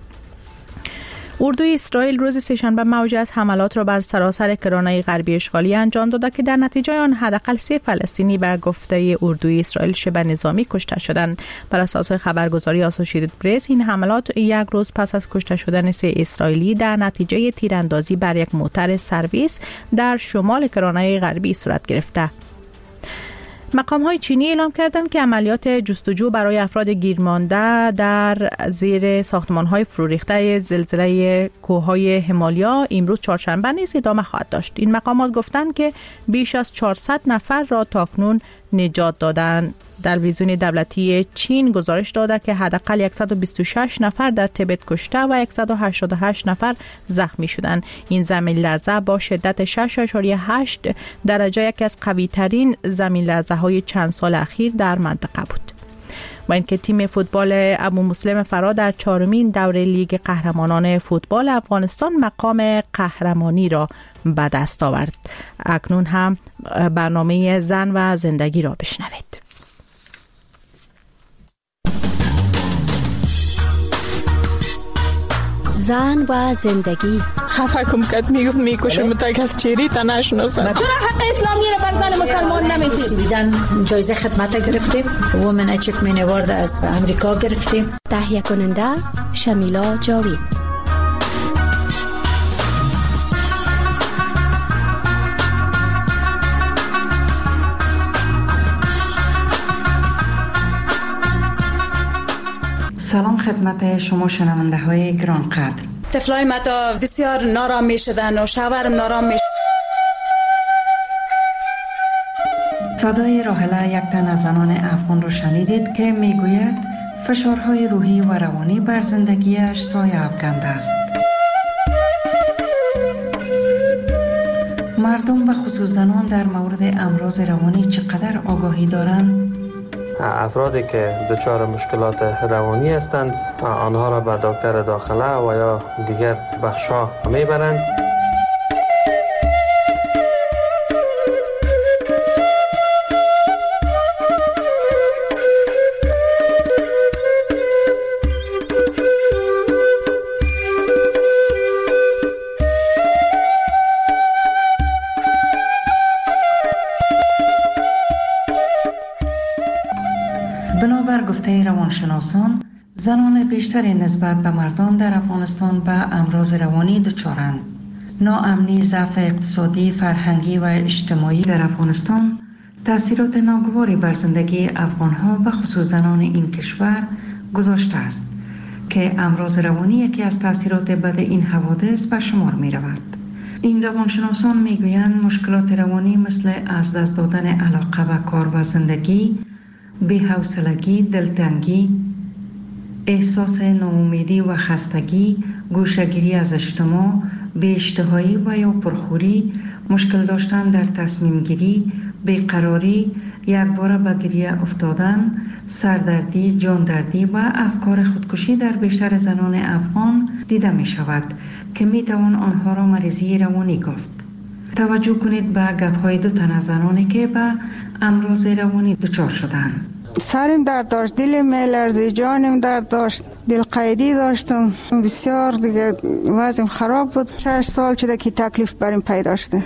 Speaker 1: اردوی اسرائیل روز سه‌شنبه موجی از حملات را بر سراسر کرانه غربی اشغالی انجام داده که در نتیجه آن حداقل 3 فلسطینی به گفته اردوی اسرائیل شبه نظامی کشته شدند. بر اساس خبرگزاری آسوشییتد پرس، این حملات یک روز پس از کشته شدن 3 اسرائیلی در نتیجه تیراندازی بر یک موتر سرویس در شمال کرانه غربی صورت گرفته. مقام‌های چینی اعلام کردند که عملیات جستجو برای افراد گیرمانده در زیر ساختمان‌های فرو ریخته زلزله کوههای همالیا امروز چهارشنبه نیز ادامه خواهد داشت. این مقامات گفتند که بیش از 400 نفر را تاکنون نجات دادند. تلویزیون دولتی چین گزارش داده که حداقل 126 نفر در تبت کشته و 188 نفر زخمی شدند. این زمین لرزه با شدت 6.8 درجه یکی از قوی ترین زمین لرزه های چند سال اخیر در منطقه بود. و اینکه تیم فوتبال ابو مسلم فرا در 4مین دوره لیگ قهرمانان فوتبال افغانستان مقام قهرمانی را به دست آورد. اکنون هم برنامه زن و زندگی را بشنوید.
Speaker 8: زن و زندگی.
Speaker 10: خفه کم کت میکشم تا کس چیری تا نشناسد. چرا حق اسلامی را بر زن مسلمان نمیدید؟
Speaker 8: جایزه خدمت گرفتیم. وومن اچیومنت اوارد از امریکا گرفتیم. تهیه کننده شمیلا جاوید.
Speaker 25: سلام خدمت شما شنونده های گران قدر.
Speaker 26: طفلای متا بسیار نارام می شدن و شوهرم نارام می
Speaker 25: صدای راحله یک تن از زنان افغان رو شنیدید که می گوید فشارهای روحی و روانی بر زندگیش سایه افکنده است. مردم و خصوص زنان در مورد امراض روانی چقدر آگاهی دارند؟
Speaker 27: افرادی که دچار مشکلات روانی هستند آنها را به دکتر داخله و یا دیگر بخش‌ها میبرند.
Speaker 25: روانشناسان زنان بیشتری نسبت به مردان در افغانستان به امراض روانی دچارند. ناامنی، ضعف اقتصادی، فرهنگی و اجتماعی در افغانستان تأثیرات ناگواری بر زندگی افغانها و خصوص زنان این کشور گذاشته است که امراض روانی یکی از تأثیرات بد این حوادث به شمار می رود. این روانشناسان می گویند مشکلات روانی مثل از دست دادن علاقه به کار و زندگی، بی‌حوصلگی، دلتنگی، احساس ناامیدی و خستگی، گوشه‌گیری از اجتماع، بی‌اشتهایی و یا پرخوری، مشکل داشتن در تصمیم گیری، بیقراری، یکباره به گریه افتادن، سردردی، جاندردی و افکار خودکشی در بیشتر زنان افغان دیده می شود که می توان آنها را مریضی روانی گفت. توجه کنید به گپ‌های دو تن از زنانی که به امراض روانی دچار شدند.
Speaker 6: سرم درد داشت، دلم میلرزید، جانم درد داشت، دل قیدی داشتم، بسیار دیگه وضعم خراب بود. 6 سال شده که تکلیف بریم پیدا شده.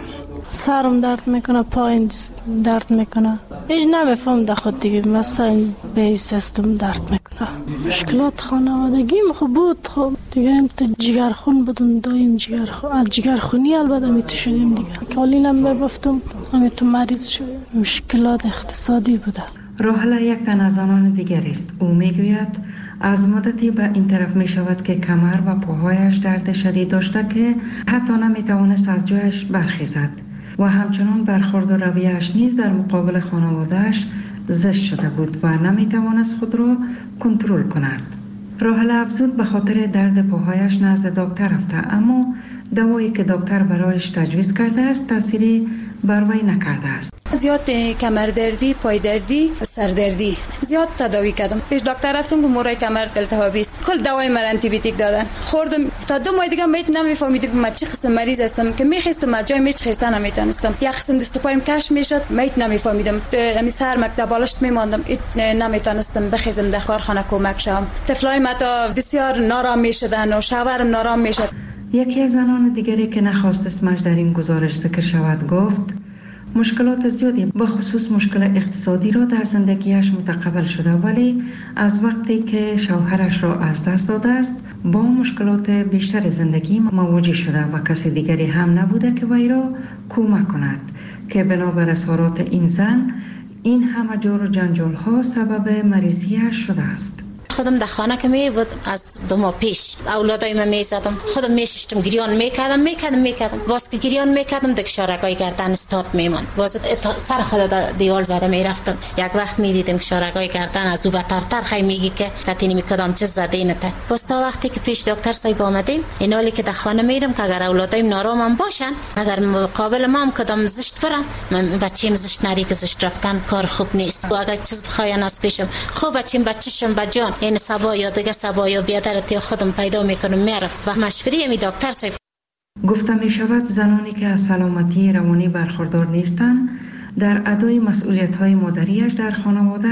Speaker 21: سرم درد میکنه، پایم درد میکنه، هیچ نمیفهم در خود دیگه، مثلا به سیستم درد میکنه. مشکلات خانوادگیم خوب بود، خب دیگه هم تو جگرخون بودم، دایم جگرخون، از جگرخونی البته میتو شدیم دیگه، کالینم ببفتم همیتو مریض شدیم. مشکلات اقتصادی بوده.
Speaker 25: راحله یک تن از زنان دیگر است. او میگوید از مدتی به این طرف می شود که کمر و پاهایش درد شدید داشته که حتی نمی توانست از جایش برخیزد و همچنان برخورد و رویه‌اش نیز در مقابل خانواده‌اش زشت شده بود و نمی توانست خود را کنترل کند. راحله افزود به خاطر درد پاهایش نزد دکتر رفته، اما دوایی که دکتر برایش تجویز کرده است تأثیری بر وی نکرده است.
Speaker 26: زیاد کمر دردی، پای دردی، سر دردی زیاد تداوی کردم. پیش دکتر رفتم که مورای کمر التهابی است. کل دوای من آنتی بیوتیک دادن. خوردم تا 2 ماه دیگه میت نمیفهمیدم من چه قسم مریض هستم که میخواستم از جای میچ خسته نمیتونستم. یک قسم دست و پایم کش میشد، میت نمیفهمیدم. همین سر مکتب بالشت میماندم، نمیتونستم بخیزم در کارخانه کمک شوم. طفلای ما تا بسیار نارام میشدن و شوهرم نارام میشد.
Speaker 25: یکی از زنان دیگری که نخواست اسمش در این گزارش ذکر شود گفت مشکلات زیادی به خصوص مشکل اقتصادی را در زندگیش متقبل شده، ولی از وقتی که شوهرش را از دست داده است با مشکلات بیشتر زندگی مواجه شده و کسی دیگری هم نبوده که وی را کمک کند که بنابر اظهارات این زن این همه جور و جنجال ها سبب مریضیش شده است.
Speaker 7: خودم در خانه که می بود از 2 ماه پیش اولادای من می زدم، خودم می ششتم، گریان میکردم باز که گریان میکردم دیگه شارگای گردن استاد میمان، باز سر خود در دیوال زده میرفتم. یک وقت میدیدم شارگای گردن از او بترتر خیلی میگی که کتی نمیکردم چه زده اینته. باز تا وقتی که پیش دکتر صاحب آمدیم این حالی که در خانه میرم که اگر اولادایم نارامم باشن، اگر مقابل ما هم کدام زشت برن، من بچه‌م زشت نری که زشت رفتن کار خوب نیست. و اگر چیز بخواین از پیشم خوب بچه‌شم بجان این سبا یا دیگه سبا یا بیادرت یا خودم پیدا میکنم میرم و مشوری می دکتر صاحب.
Speaker 25: گفته می شود زنانی که از سلامتی روانی برخوردار نیستند در ادای مسئولیت های مادریش در خانواده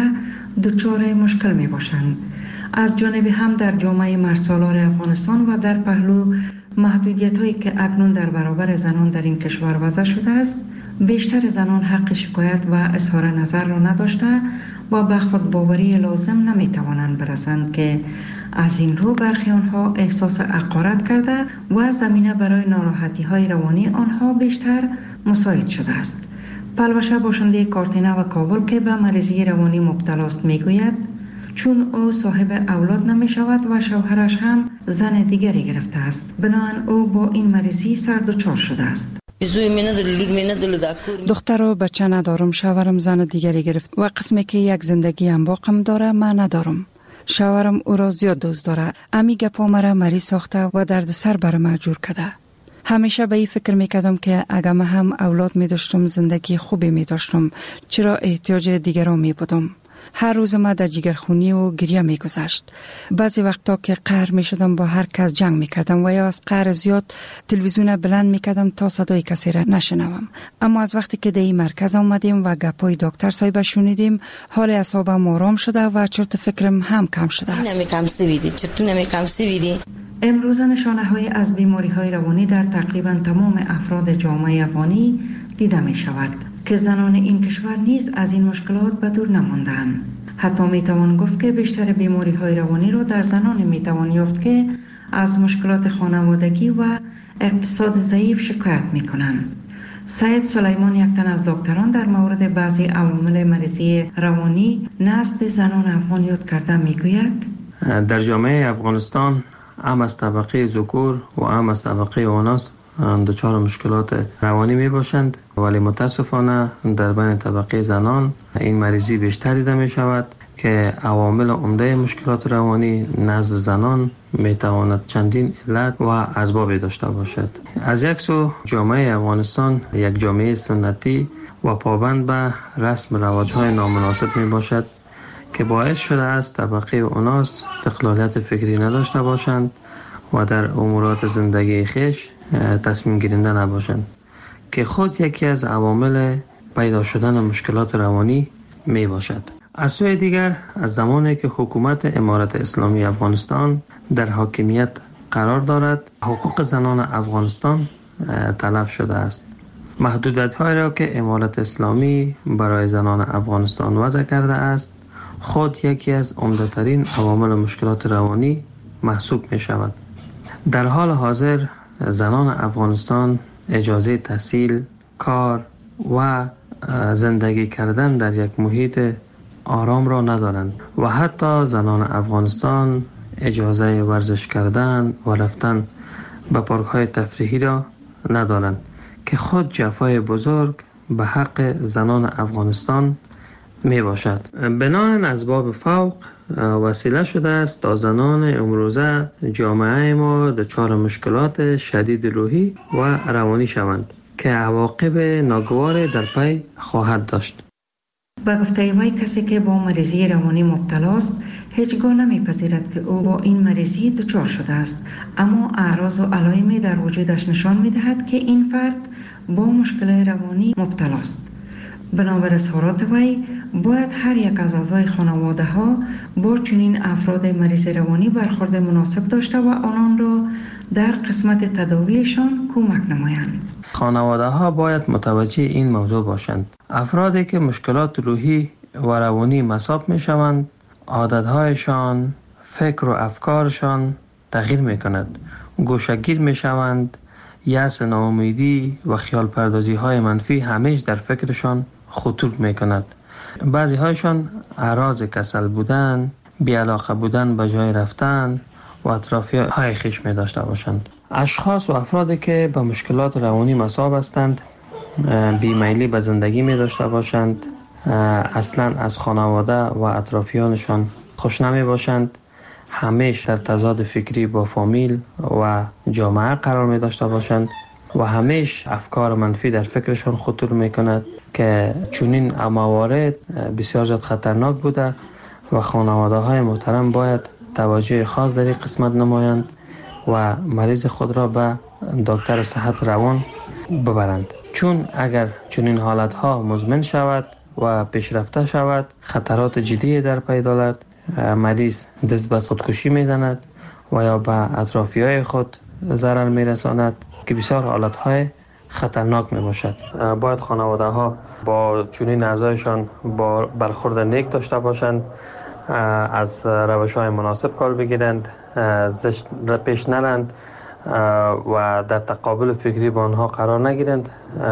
Speaker 25: دچار مشکل می باشند. از جانب هم در جامعه مرسالار افغانستان و در پهلو محدودیت هایی که اکنون در برابر زنان در این کشور وضع شده است، بیشتر زنان حق شکایت و اظهار نظر را نداشته و به خودباوری لازم نمیتوانند برسند که از این رو برخی آنها احساس حقارت کرده و زمینه برای ناراحتی های روانی آنها بیشتر مساعد شده است. پلوشه باشنده کارتینه و کابل که به مریضی روانی مبتلاست میگوید چون او صاحب اولاد نمی شود و شوهرش هم زن دیگری گرفته است، بنابراین او با این مریضی سردچار شده است.
Speaker 6: دختر و بچه ندارم، شوهرم زن دیگری گرفت و قسمی که یک زندگی انباقم داره من ندارم. شوهرم او را زیاد دوست داره، امی گپا مرا مریض ساخته و درد سر برم مجبور کرده. همیشه به این فکر میکردم که اگر من هم اولاد می داشتم زندگی خوبی می داشتم، چرا احتیاج دیگران می بودم. هر روز ما در جگرخونی و گریه می گذشت. بعضی وقتا که قهر می شدم با هر کس جنگ می کردم و یا از قهر زیاد تلویزیون بلند می کردم تا صدای کسی را نشنوم. اما از وقتی که در این مرکز آمدیم و گپای دکتر صاحب شنیدیم، حال اعصابم آرام شده و چرت فکرم هم کم شده است.
Speaker 25: امروز نشانه های از بیماری های روانی در تقریبا تمام افراد جامعه افغانی دیده می شود که زنان این کشور نیز از این مشکلات به دور نماندند. حتی میتوان گفت که بیشتر بیماری های روانی را در زنان میتوان یافت که از مشکلات خانوادگی و اقتصاد ضعیف شکایت میکنند. سید سلیمان، یک تن از دکتران، در مورد بعضی عوامل مریضی روانی نزد زنان افغان یاد کرده میگوید
Speaker 27: در جامعه افغانستان هم از طبقه ذکور و هم از طبقه اناث دچار مشکلات روانی می باشند، ولی متاسفانه در بین طبقه زنان این مریضی بیشتر دیده می شود که عوامل عمده مشکلات روانی نزد زنان می تواند چندین علت و اسباب داشته باشد. از یک سو جامعه افغانستان یک جامعه سنتی و پابند به رسم رواج‌های نامناسب می باشد که باعث شده است طبقه اناث استقلالیت فکری نداشته باشند و در امورات زندگی خیش تصمیم گیرنده نباشند که خود یکی از عوامل پیدا شدن مشکلات روانی می باشد. از سوی دیگر از زمانی که حکومت امارت اسلامی افغانستان در حاکمیت قرار دارد، حقوق زنان افغانستان تلف شده است. محدودیت‌هایی را که امارت اسلامی برای زنان افغانستان وضع کرده است خود یکی از عمده‌ترین عوامل مشکلات روانی محسوب می شود. در حال حاضر زنان افغانستان اجازه تحصیل، کار و زندگی کردن در یک محیط آرام را ندارند و حتی زنان افغانستان اجازه ورزش کردن و رفتن به پارک‌های تفریحی را ندارند که خود جفای بزرگ به حق زنان افغانستان می باشد. بناهن اسباب فوق وسیله شده است تا زنان امروزه جامعه ما دچار مشکلات شدید روحی و روانی شوند که عواقب ناگوار در پی خواهد داشت.
Speaker 25: به گفته وی کسی که با مریضی روانی مبتلا است هیچگاه نمیپذیرد که او با این مریضی دچار شده است، اما اعراض و علائمی در وجودش نشان میدهد که این فرد با مشکل روانی مبتلا است. بنابر اظهارات وی باید هر یک از اعضای خانواده ها با چنین افراد مریض روانی برخورد مناسب داشته و آنان را در قسمت تداویشان کمک نمایند.
Speaker 27: خانواده ها باید متوجه این موضوع باشند. افرادی که مشکلات روحی و روانی مصاب می شوند، عادتهایشان، فکر و افکارشان تغییر می کند. گوشه‌گیر می شوند، یأس، ناامیدی و خیال پردازی های منفی همیشه در فکرشان خطور می کند. بعضی هایشان اعراض کسل بودن، بی‌علاقه بودن به جای رفتن و اطرافی های خیش می داشته باشند. اشخاص و افرادی که با مشکلات روانی مصاب هستند بیمیلی به زندگی می داشته باشند، اصلا از خانواده و اطرافیانشان خوش نمی باشند، همیشه در تضاد فکری با فامیل و جامعه قرار می داشته باشند و همیشه افکار منفی در فکرشان خطور می کند که چنین موارد بسیار زیاد خطرناک بوده و خانواده های محترم باید توجه خاص در این قسمت نمایند و مریض خود را به دکتر صحت روان ببرند، چون اگر چنین حالت ها مزمن شود و پیشرفته شود خطرات جدی در پی دارد. مریض دست به خودکشی میزند و یا به اطرافی های خود ضرر میرساند که بسیار حالت های خطرناک می باشد. باید خانواده ها با چنین اعضایشان با برخورد نیک داشته باشند، از روش های مناسب کار بگیرند، زشت پیش نرند و در تقابل فکری با آنها قرار نگیرند،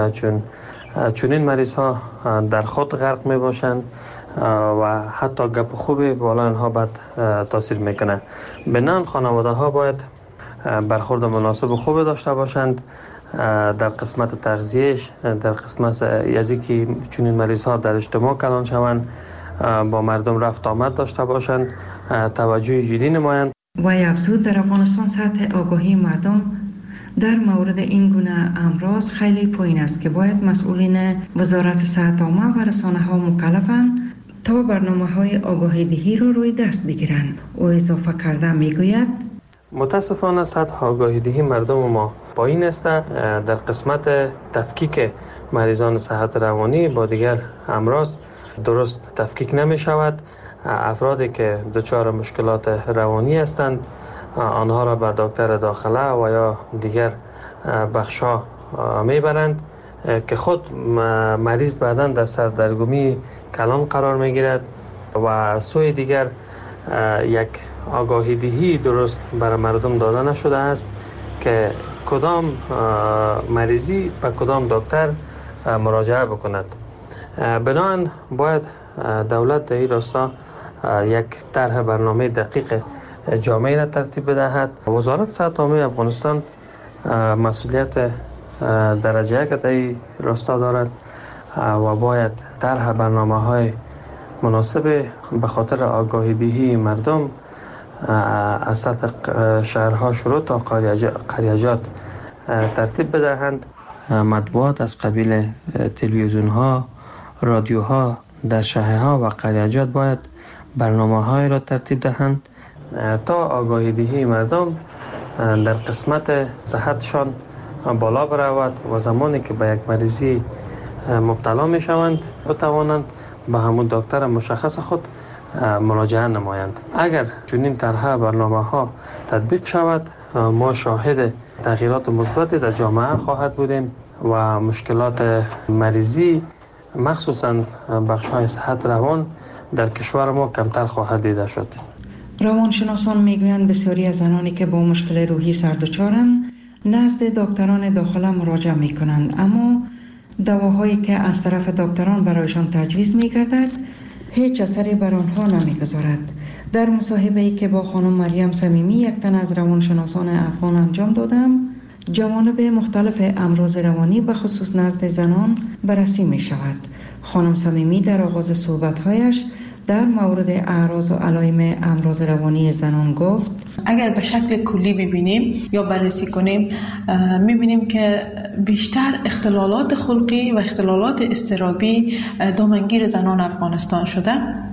Speaker 27: چون این مریض ها در خود غرق می باشند و حتی گپ خوبی بالا آنها بد تاثیر میکنه. بنان خانواده ها باید برخورد مناسب و خوب داشته باشند در قسمت تغذیهش، در قسمت یزی که چون این مریض ها در اجتماع کلان شوند با مردم رفت آمد داشته باشند، توجه جدی نمایند.
Speaker 25: و افزود در افغانستان سطح آگاهی مردم در مورد این گونه امراض خیلی پایین است که باید مسئولین وزارت صحت عامه و رسانه ها مکلفند تا برنامه های آگاهی دهی را روی دست بگیرند. او اضافه کرده میگوید
Speaker 27: متاسفانه سطح آگاهی دهی مردم ما پایین است. در قسمت تفکیک مریضان صحت روانی با دیگر امراض درست تفکیک نمی شود. افرادی که دچار مشکلات روانی هستند آنها را به دکتر داخله و یا دیگر بخش‌ها میبرند که خود مریض بعداً در سردرگمی کلان قرار میگیرد و سوی دیگر یک آگاهی دهی درست برای مردم داده نشده است که کدام مریضی به کدام دکتر مراجعه بکند. بنابراین باید دولت در این راستا یک طرح برنامه دقیق جامعه را ترتیب بدهد. وزارت صحت عامه افغانستان مسئولیت درجه یک در این راستا دارد و باید طرح برنامه‌های مناسب به خاطر آگاهی دهی مردم از سطح شهرها شروع تا قریجات ترتیب بدهند. مطبوعات از قبیل تلویزیون‌ها، رادیوها در شهرها و قریجات باید برنامه‌های را ترتیب دهند تا آگاهی دهی مردم در قسمت صحتشان بالا برود و زمانی که به یک مریضی مبتلا می شوند بتوانند به همون دکتر مشخص خود مراجعه نمایند. اگر چنین طرح برنامه‌ها تطبیق شود ما شاهد تغییرات مثبتی در جامعه خواهد بودیم و مشکلات مریضی مخصوصاً بخش‌های صحت روان در کشور ما کمتر خواهد دیده شد.
Speaker 25: روانشناسان میگویند بسیاری از زنانی که با مشکل روحی سردچارند نزد دکتران داخله مراجعه میکنند، اما دواهایی که از طرف دکتران برایشان تجویز میگردد هیچ اثری بر آنها نمیگذارد. در مصاحبه‌ای که با خانم مریم صمیمی یک تن از روانشناسان افغان انجام دادم، جوانب مختلف امراض روانی به خصوص نزد زنان بررسی می شود. خانم صمیمی در آغاز صحبت‌هایش در مورد اعراض و علائم امراض روانی زنان گفت:
Speaker 4: اگر به شکل کلی ببینیم یا بررسی کنیم می‌بینیم که بیشتر اختلالات خلقی و اختلالات اضطرابی دامنگیر زنان افغانستان شده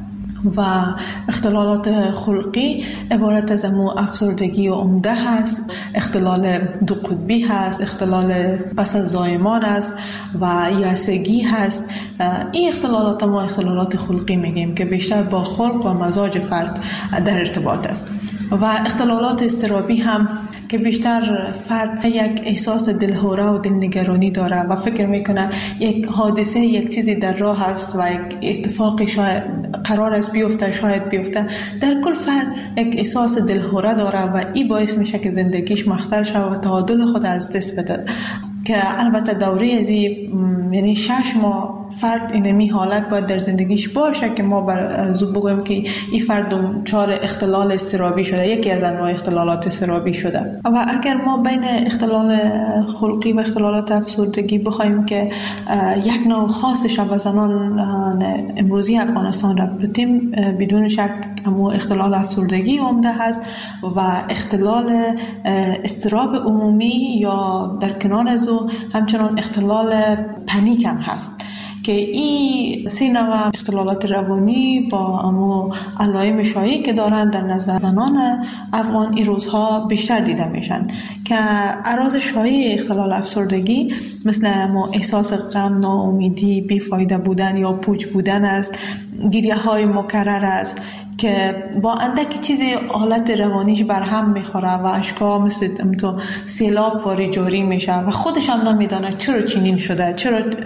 Speaker 4: و اختلالات خلقی عبارت از افسردگی عمده هست، اختلال دو قطبی هست، اختلال پس از زایمان است و یائسگی هست. این اختلالات ما اختلالات خلقی میگیم که بیشتر با خلق و مزاج فرد در ارتباط است. و اختلالات اضطرابی هم که بیشتر فرد یک احساس دلهوره و دلنگرانی داره و فکر میکنه یک حادثه، یک چیزی در راه است و یک اتفاقی شاید قرار است بیفته، شاید بیفته. در کل فرد یک احساس دلهوره داره و این باعث میشه که زندگیش مختل شود و تعادل خود از دست بده. که البته دوره ازی یعنی 6 ماه فرد اینمی حالت باید در زندگیش باشه که ما زود بگویم که این فرد دچار اختلال اضطرابی شده، یکی از انواع اختلالات اضطرابی شده. و اگر ما بین اختلال خلقی و اختلالات افسردگی بخوایم که یک نوع خاصش به زنان امروزی افغانستان را بتیم، بدون شک همو اختلال افسردگی عمده هست و اختلال اضطراب عمومی یا در کنار از همچنان اختلال پنیک هم هست که این 3 نوع اختلالات روانی با امو علائم شایعی که دارن در نظر زنان افغان این روزها بیشتر دیده میشن که اعراض شایع اختلال افسردگی مثل امو احساس غم، ناامیدی، بیفایده بودن یا پوچ بودن است، گریه های مکرر است که با اندکی چیزی حالت روانیش برهم میخوره و اشکا مثل تو سیلاب واری جاری میشه و خودش هم نمیدانه چرا چنین شده،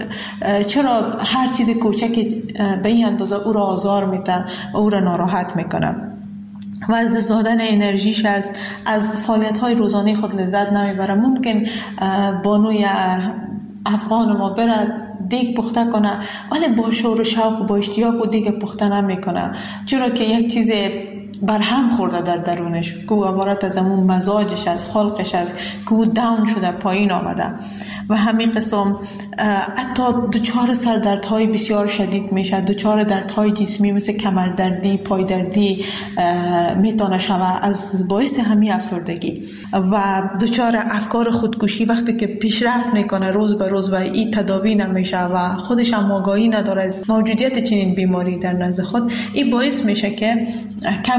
Speaker 4: چرا هر چیز کوچکی به این اندازه او را آزار میده و او را ناراحت میکنه و از دست دادن انرژیش از فعالیت‌های روزانه خود لذت نمیبره. ممکن بانوی افغان ما بره دیگ پخته کنه ولی با شور و شوق و با اشتیاق و دیگ پخته نمیکنه، چرا که یک چیز برهم خورده در درونش که عبارت از همون مزاجش از خلقش از که او داون شده، پایین آمده و همین قسم حتی دچار سردردهای بسیار شدید میشه، دچار دردهای جسمی مثل کمردردی، پایدردی میتونه شود از باعث همین افسردگی و دچار افکار خودکشی وقتی که پیشرفت میکنه روز به روز و این تداوی نمیشه و خودش هم آگاهی نداره از موجودیت چنین بیماری در نزد خود، این باعث میشه که کم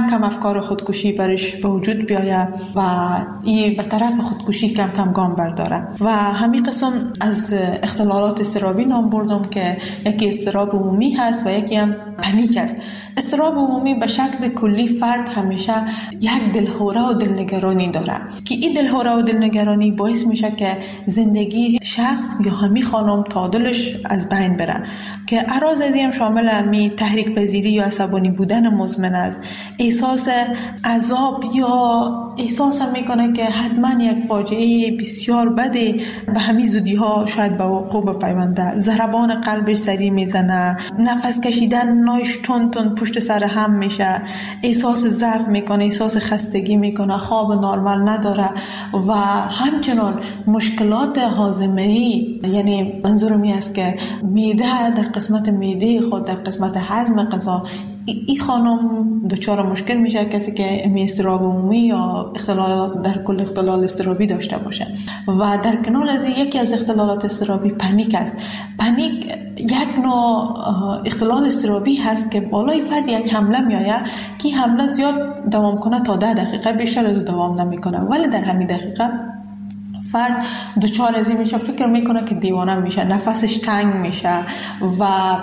Speaker 4: کم افکار خودکشی برش به وجود بیایه و این به طرف خودکشی کم کم گام برداره. و همین قسم از اختلالات اضطرابی نام بردم که یکی اضطراب عمومی هست و یکی هم پنیک است. اضطراب عمومی به شکل کلی فرد همیشه یک دلهوره و دلنگرانی داره که این دلهوره و دلنگرانی باعث میشه که زندگی شخص یا همین خانم تعادلش از بین بره، که اعراض از این شامل همین تحریک پذیری یا عصبانی بودن مزمن است، احساس عذاب یا احساس میکنه که حتما یک فاجعه بسیار بده به همین زودی ها شاید به وقوع بپیونده، ضربان قلبش سریع میزنه، نفس کشیدن نایش تون تون پشت سر هم میشه، احساس ضعف میکنه، احساس خستگی میکنه، خواب نرمال نداره و همچنان مشکلات هاضمه‌ای، یعنی منظورم این است که معده در قسمت معده خود در قسمت هضم غذا این خانم دچار مشکل میشه، کسی که اضطراب عمومی یا اختلال در کل اختلال اضطرابی داشته باشه. و در کنار از یکی از اختلالات اضطرابی پنیک است. پنیک یک نوع اختلال اضطرابی هست که بالای فرد یک حمله میآید که حمله زیاد دوام کنه تا 10 دقیقه، بیشتر از دوام نمیکنه، ولی در همین دقیقه فرد دچار از این میشه، فکر میکنه که دیوانه میشه، نفسش تنگ میشه و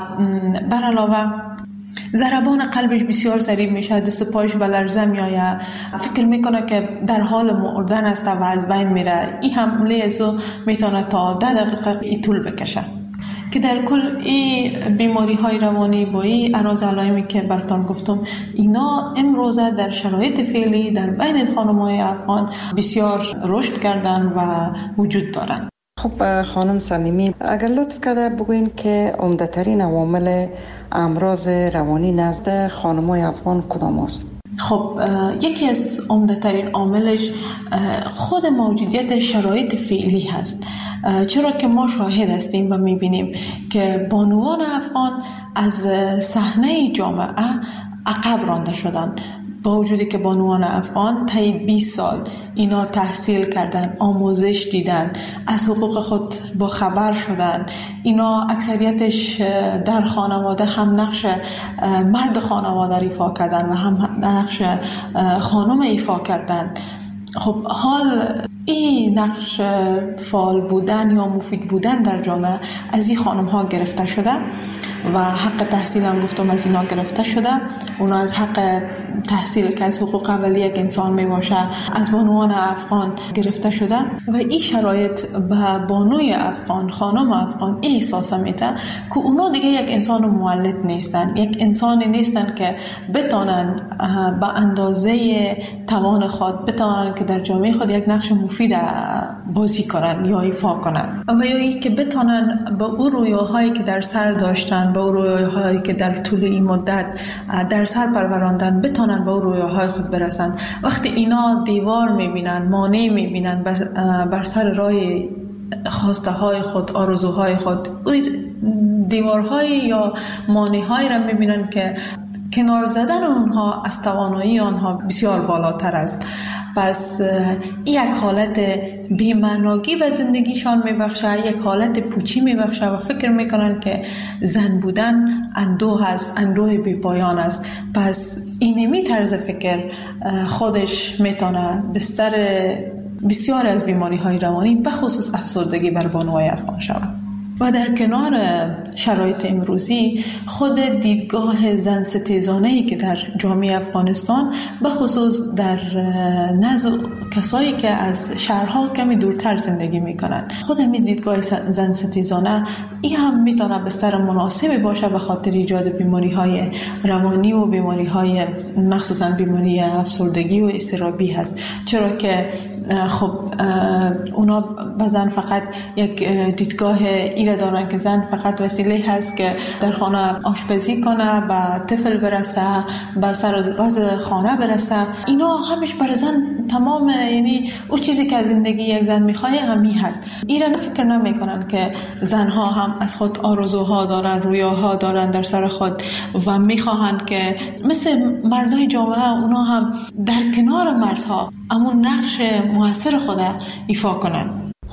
Speaker 4: بر علاوه ضربان قلبش بسیار سریع میشه، دست پایش به لرزه میآید، فکر میکنه که در حال مردن است و از بین میره. این حمله ازو میتونه تا 10 دقیقه طول بکشه. که در کل این بیماری های روانی با این اعراض علائمی که براتون گفتم، اینا امروزه در شرایط فعلی در بین خانم‌های افغان بسیار رشد کردن و وجود دارن.
Speaker 25: خب خانم صمیمی، اگر لطف کرده بگوین که عمده‌ترین عوامل امراض روانی نزد خانم‌های افغان کدام است؟
Speaker 4: خب یکی از عمده‌ترین عاملش خود موجودیت شرایط فعلی هست، چرا که ما شاهد هستیم و میبینیم که بانوان افغان از صحنه جامعه عقب رانده شدن، با وجودی که بانوان افغان طی 20 سال اینا تحصیل کردن، آموزش دیدن، از حقوق خود با خبر شدن، اینا اکثریتش در خانواده هم نقش مرد خانواده ایفا کردن و هم نقش خانم ایفا کردن. خب حال این نقش فعال بودن یا مفید بودن در جامعه از این خانم ها گرفته شده و حق تحصیل هم گفتم از اینا گرفته شده. اونا از حق تحصیل که از حقوق اولیه یک انسان می باشه از بانوان افغان گرفته شده و این شرایط به بانوی افغان، خانم افغان این احساس میده که اونا دیگه یک انسان مولد نیستن، یک انسانی نیستن که بتونن به اندازه توان خود بتونن که در جامعه خود یک نقش مفید بازی کنن یا ایفا کنن و یا ای که بتونن به اون رویاهایی که در سر داشتن، به اون رویاهایی که در طول این مدت در سر پروراندن بتونن به اون رویاهای خود برسن. وقتی اینا دیوار میبینن، مانع میبینن بر سر راه خواسته های خود، آرزوهای خود، دیوارهای یا مانع‌هایی را میبینن که کنار زدن اونها از توانایی آنها بسیار بالاتر است. پس یک حالت بی‌معنایی به زندگیشان میبخشه، یک حالت پوچی میبخشه و فکر میکنن که زن بودن اندوه است، اندوه بی پایان است. پس اینمی طرز فکر خودش میتونه بستر بسیار از بیماری های روانی به خصوص افسردگی بر بانوهای افغان شود. و در کنار شرایط امروزی خود دیدگاه زن ستیزانه‌ای که در جامعه افغانستان به خصوص در نزد کسایی که از شهرها کمی دورتر زندگی میکنند، خود همین دیدگاه زن ستیزانه این هم میتونه بستر مناسبی باشه به خاطر ایجاد بیماری‌های روانی و بیماری‌های مخصوصا بیماری افسردگی و اضطرابی هست. چرا که خب اونا به زن فقط یک دیدگاه ایره دارن که زن فقط وسیله هست که در خانه آشپزی کنه، به طفل برسه، به سر وضع خانه برسه. اینا همش بر زن تمام، یعنی اون چیزی که از زندگی یک زن میخواه همین هست. ایران فکر نمیکنن که زنها هم از خود آرزوها دارن، رویاها دارن در سر خود و میخواهند که مثل مردای جامعه اونا هم در کنار مردها همون نقش موثر خود ایفا کنن.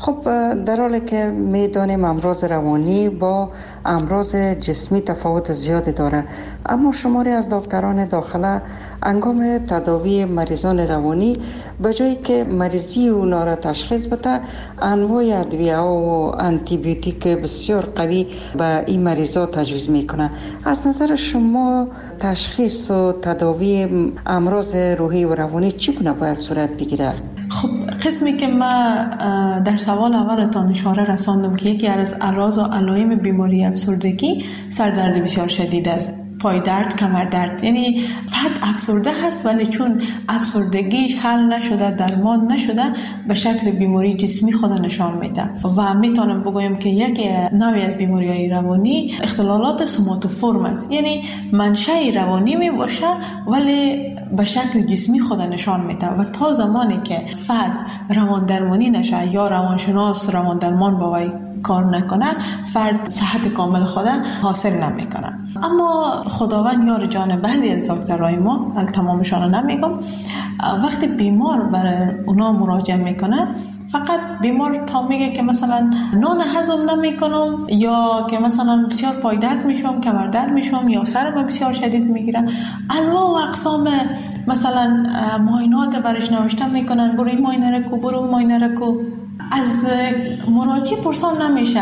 Speaker 25: خب در حالی که میدانیم امراض روانی با امراض جسمی تفاوت زیادی داره، اما شماری از دکتران داخله انگام تداوی مریضان روانی به جایی که مریضی اونا را تشخیص بده، انواع ادویه و آنتی بیوتیک بسیار قوی به این مریضا تجویز میکنه. از نظر شما تشخیص و تداوی امراض روحی و روانی چگونه باید صورت بگیره؟
Speaker 4: خب قسمی که ما در سوال اولتان اشاره رساندم که یکی از اعراض و علائم بیماری افسردگی سردرد بسیار شدید است، پای درد، کمر درد. یعنی فرد افسرده هست ولی چون افسردگیش حل نشده، درمان نشده، به شکل بیماری جسمی خود نشان میده. و میتونم بگویم که یک نوعی از بیماری‌های روانی اختلالات سوماتوفورم است، یعنی منشأ روانی می باشه ولی به شکل جسمی خود نشان میده و تا زمانی که فرد روان درمانی نشه یا روانشناس روان درمان با وی کار نکنه، فرد صحت کامل خود حاصل نمیکنه. اما خداوند یار جان بعضی از دکترای ما، تمامشان نمیگم، وقتی بیمار برای اونا مراجعه میکنه، فقط بیمار تا میگه که مثلا نان هضم نمیکنم یا که مثلا بسیار پای درد میشم، کمر درد میشم یا سرم بسیار شدید میگیره، انواع و اقسام مثلا معاینات برش نوشته میکنن، برو این معاینه رو کو، برو اون معاینه رو کو. از مراجع پرسان نمیشه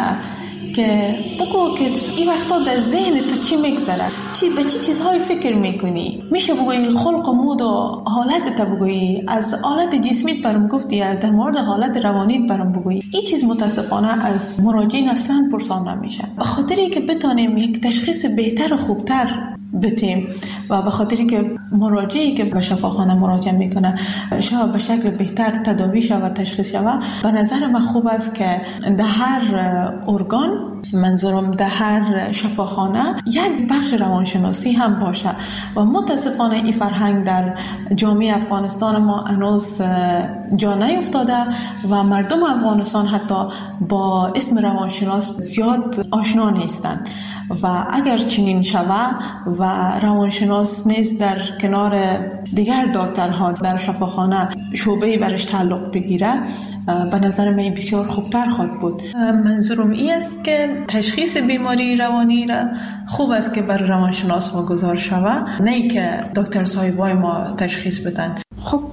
Speaker 4: که بگو که این وقتا در ذهن تو چی میگذره، به چی چیزهای فکر میکنی. میشه بگویی خلق و مود و حالت تا بگویی، از حالت جسمیت برام گفتی، در مورد حالت روانیت برام بگویی. این چیز متاسفانه از مراجعین اصلا پرسان نمیشه، به خاطری که بتانیم یک تشخیص بهتر و خوبتر بتیم و به خاطری که مراجعی که به شفاخانه مراجعه میکنه شاید به شکل بهتر تداوی شود و تشخیص شود. به نظر من خوب است که در هر ارگان، منظورم در هر شفاخانه، یک بخش روانشناسی هم باشه و متاسفانه این فرهنگ در جامعه افغانستان ما هنوز جا نیفتاده و مردم افغانستان حتی با اسم روانشناس زیاد آشنا نیستند و اگر چنین شود و روانشناس نیست در کنار دیگر دکترها در شفاخانه شعبه‌ای برش تعلق بگیره، به نظر من بسیار خوبتر خواهد بود. منظورم این است که تشخیص بیماری روانی را خوب است که بر روانشناس واگذار شود، نه که دکتر صاحبای ما تشخیص بدن.
Speaker 25: خب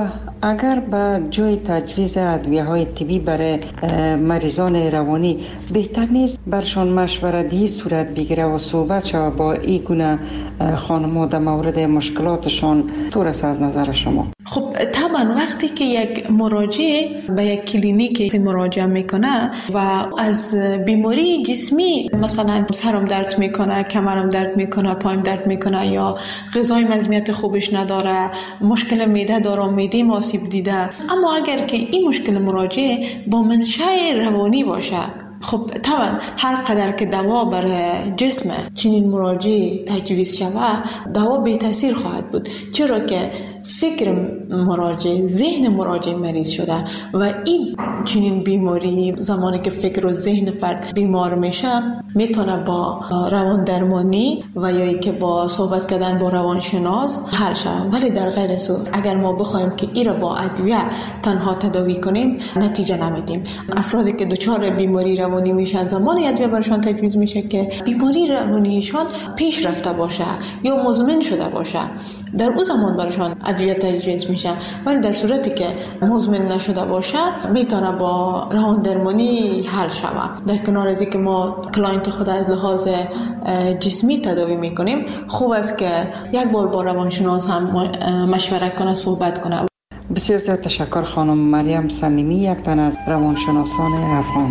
Speaker 25: اگر به جای تجویز ادویه‌های طبی برای مریضان روانی بهتر نیست برشان مشورتی صورت بگیره و صحبت شود با این گونه خانم‌ها در مورد مشکلاتشان؟ طور است از نظر شما؟
Speaker 4: خب طبعا وقتی که یک مراجع به یک کلینیک مراجعه میکنه و از بیماری جسمی، مثلا سرم درد میکنه، کمرم درد میکنه، پایم درد میکنه یا غذای مزمیت خوبش نداره، مشکل معده داره، معده آسیب دیده، اما اگر که این مشکل مراجع با منشأ روانی باشه، خب طبعا هر قدر که دوا برای جسم چنین مراجع تجویز شود، دوا بی تاثیر خواهد بود، چرا که فکر مراجع، ذهن مراجع مریض شده و این چنین بیماری زمانی که فکر و ذهن فرد بیمار میشه میتونه با روان درمانی و یا ای که با صحبت کردن با روانشناس حل شود. ولی در غیر صورت اگر ما بخوایم که این را با ادویه تنها تداوی کنیم نتیجه نمیدیم. افرادی که دچار بیماری روانی میشن زمانی ادویه برشان تجویز میشه که بیماری روانیشان پیش رفته باشه یا مزمن شده باشه، در اون زمان برشان ادویه تجویز میشه. ولی در صورتی که مزمن نشده باشه میتونه با روان درمانی حل شود. در کنار از اینکه ما کلاینت خود از لحاظ جسمی تداوی میکنیم، خوب است که یک بار با روانشناس هم مشوره کنه، صحبت کنه.
Speaker 25: بسیار زیاد تشکر خانم مریم صمیمی، یک تن از روانشناسان افغان.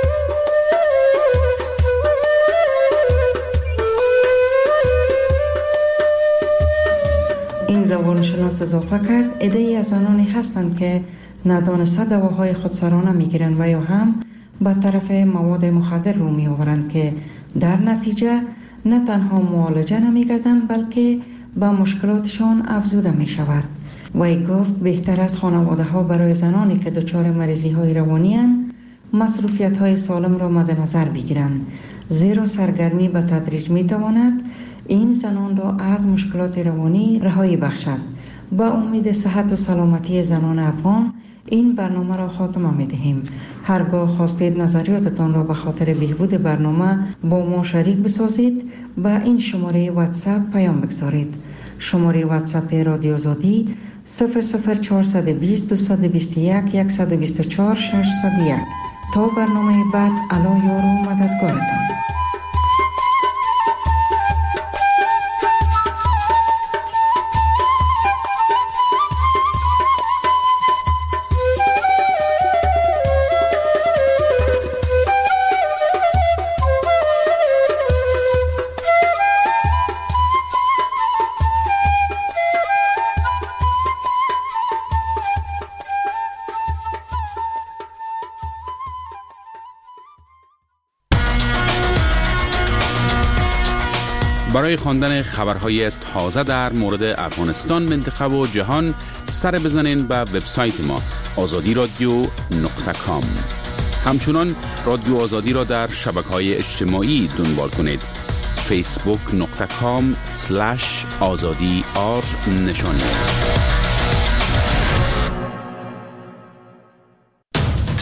Speaker 25: این روانشناس اضافه کرد عده‌ای از آنانی هستند که ندانسته دواهای خودسرانه میگیرند و یا هم به طرف مواد مخدر رو می آورند که در نتیجه نه تنها معالجه نمیگردند بلکه به مشکلاتشان افزوده می شود. وی گفت بهتر از خانواده ها برای زنانی که دچار مریضی های روانی اند مصروفیت های سالم را مد نظر بگیرند، زیرا سرگرمی به تدریج می تواند این زنان را از مشکلات روانی رهایی بخشد. با امید صحت و سلامتی زنان افغان این برنامه را خاتمه می دهیم. هرگاه خواستید نظریاتتان را به خاطر بهبود برنامه با ما شریک بسازید، به این شماره واتساپ پیام بگذارید. شماره واتساپ رادیو آزادی 00420 221 124 601. تا برنامه بعد، الا یار و مددگارتان.
Speaker 5: برای خواندن خبرهای تازه در مورد افغانستان، منطقه و جهان سر بزنین به وبسایت ما azadiradio.com. همچنان رادیو آزادی را در شبکه‌های اجتماعی دنبال کنید. facebook.com/azadi_r نشانی است.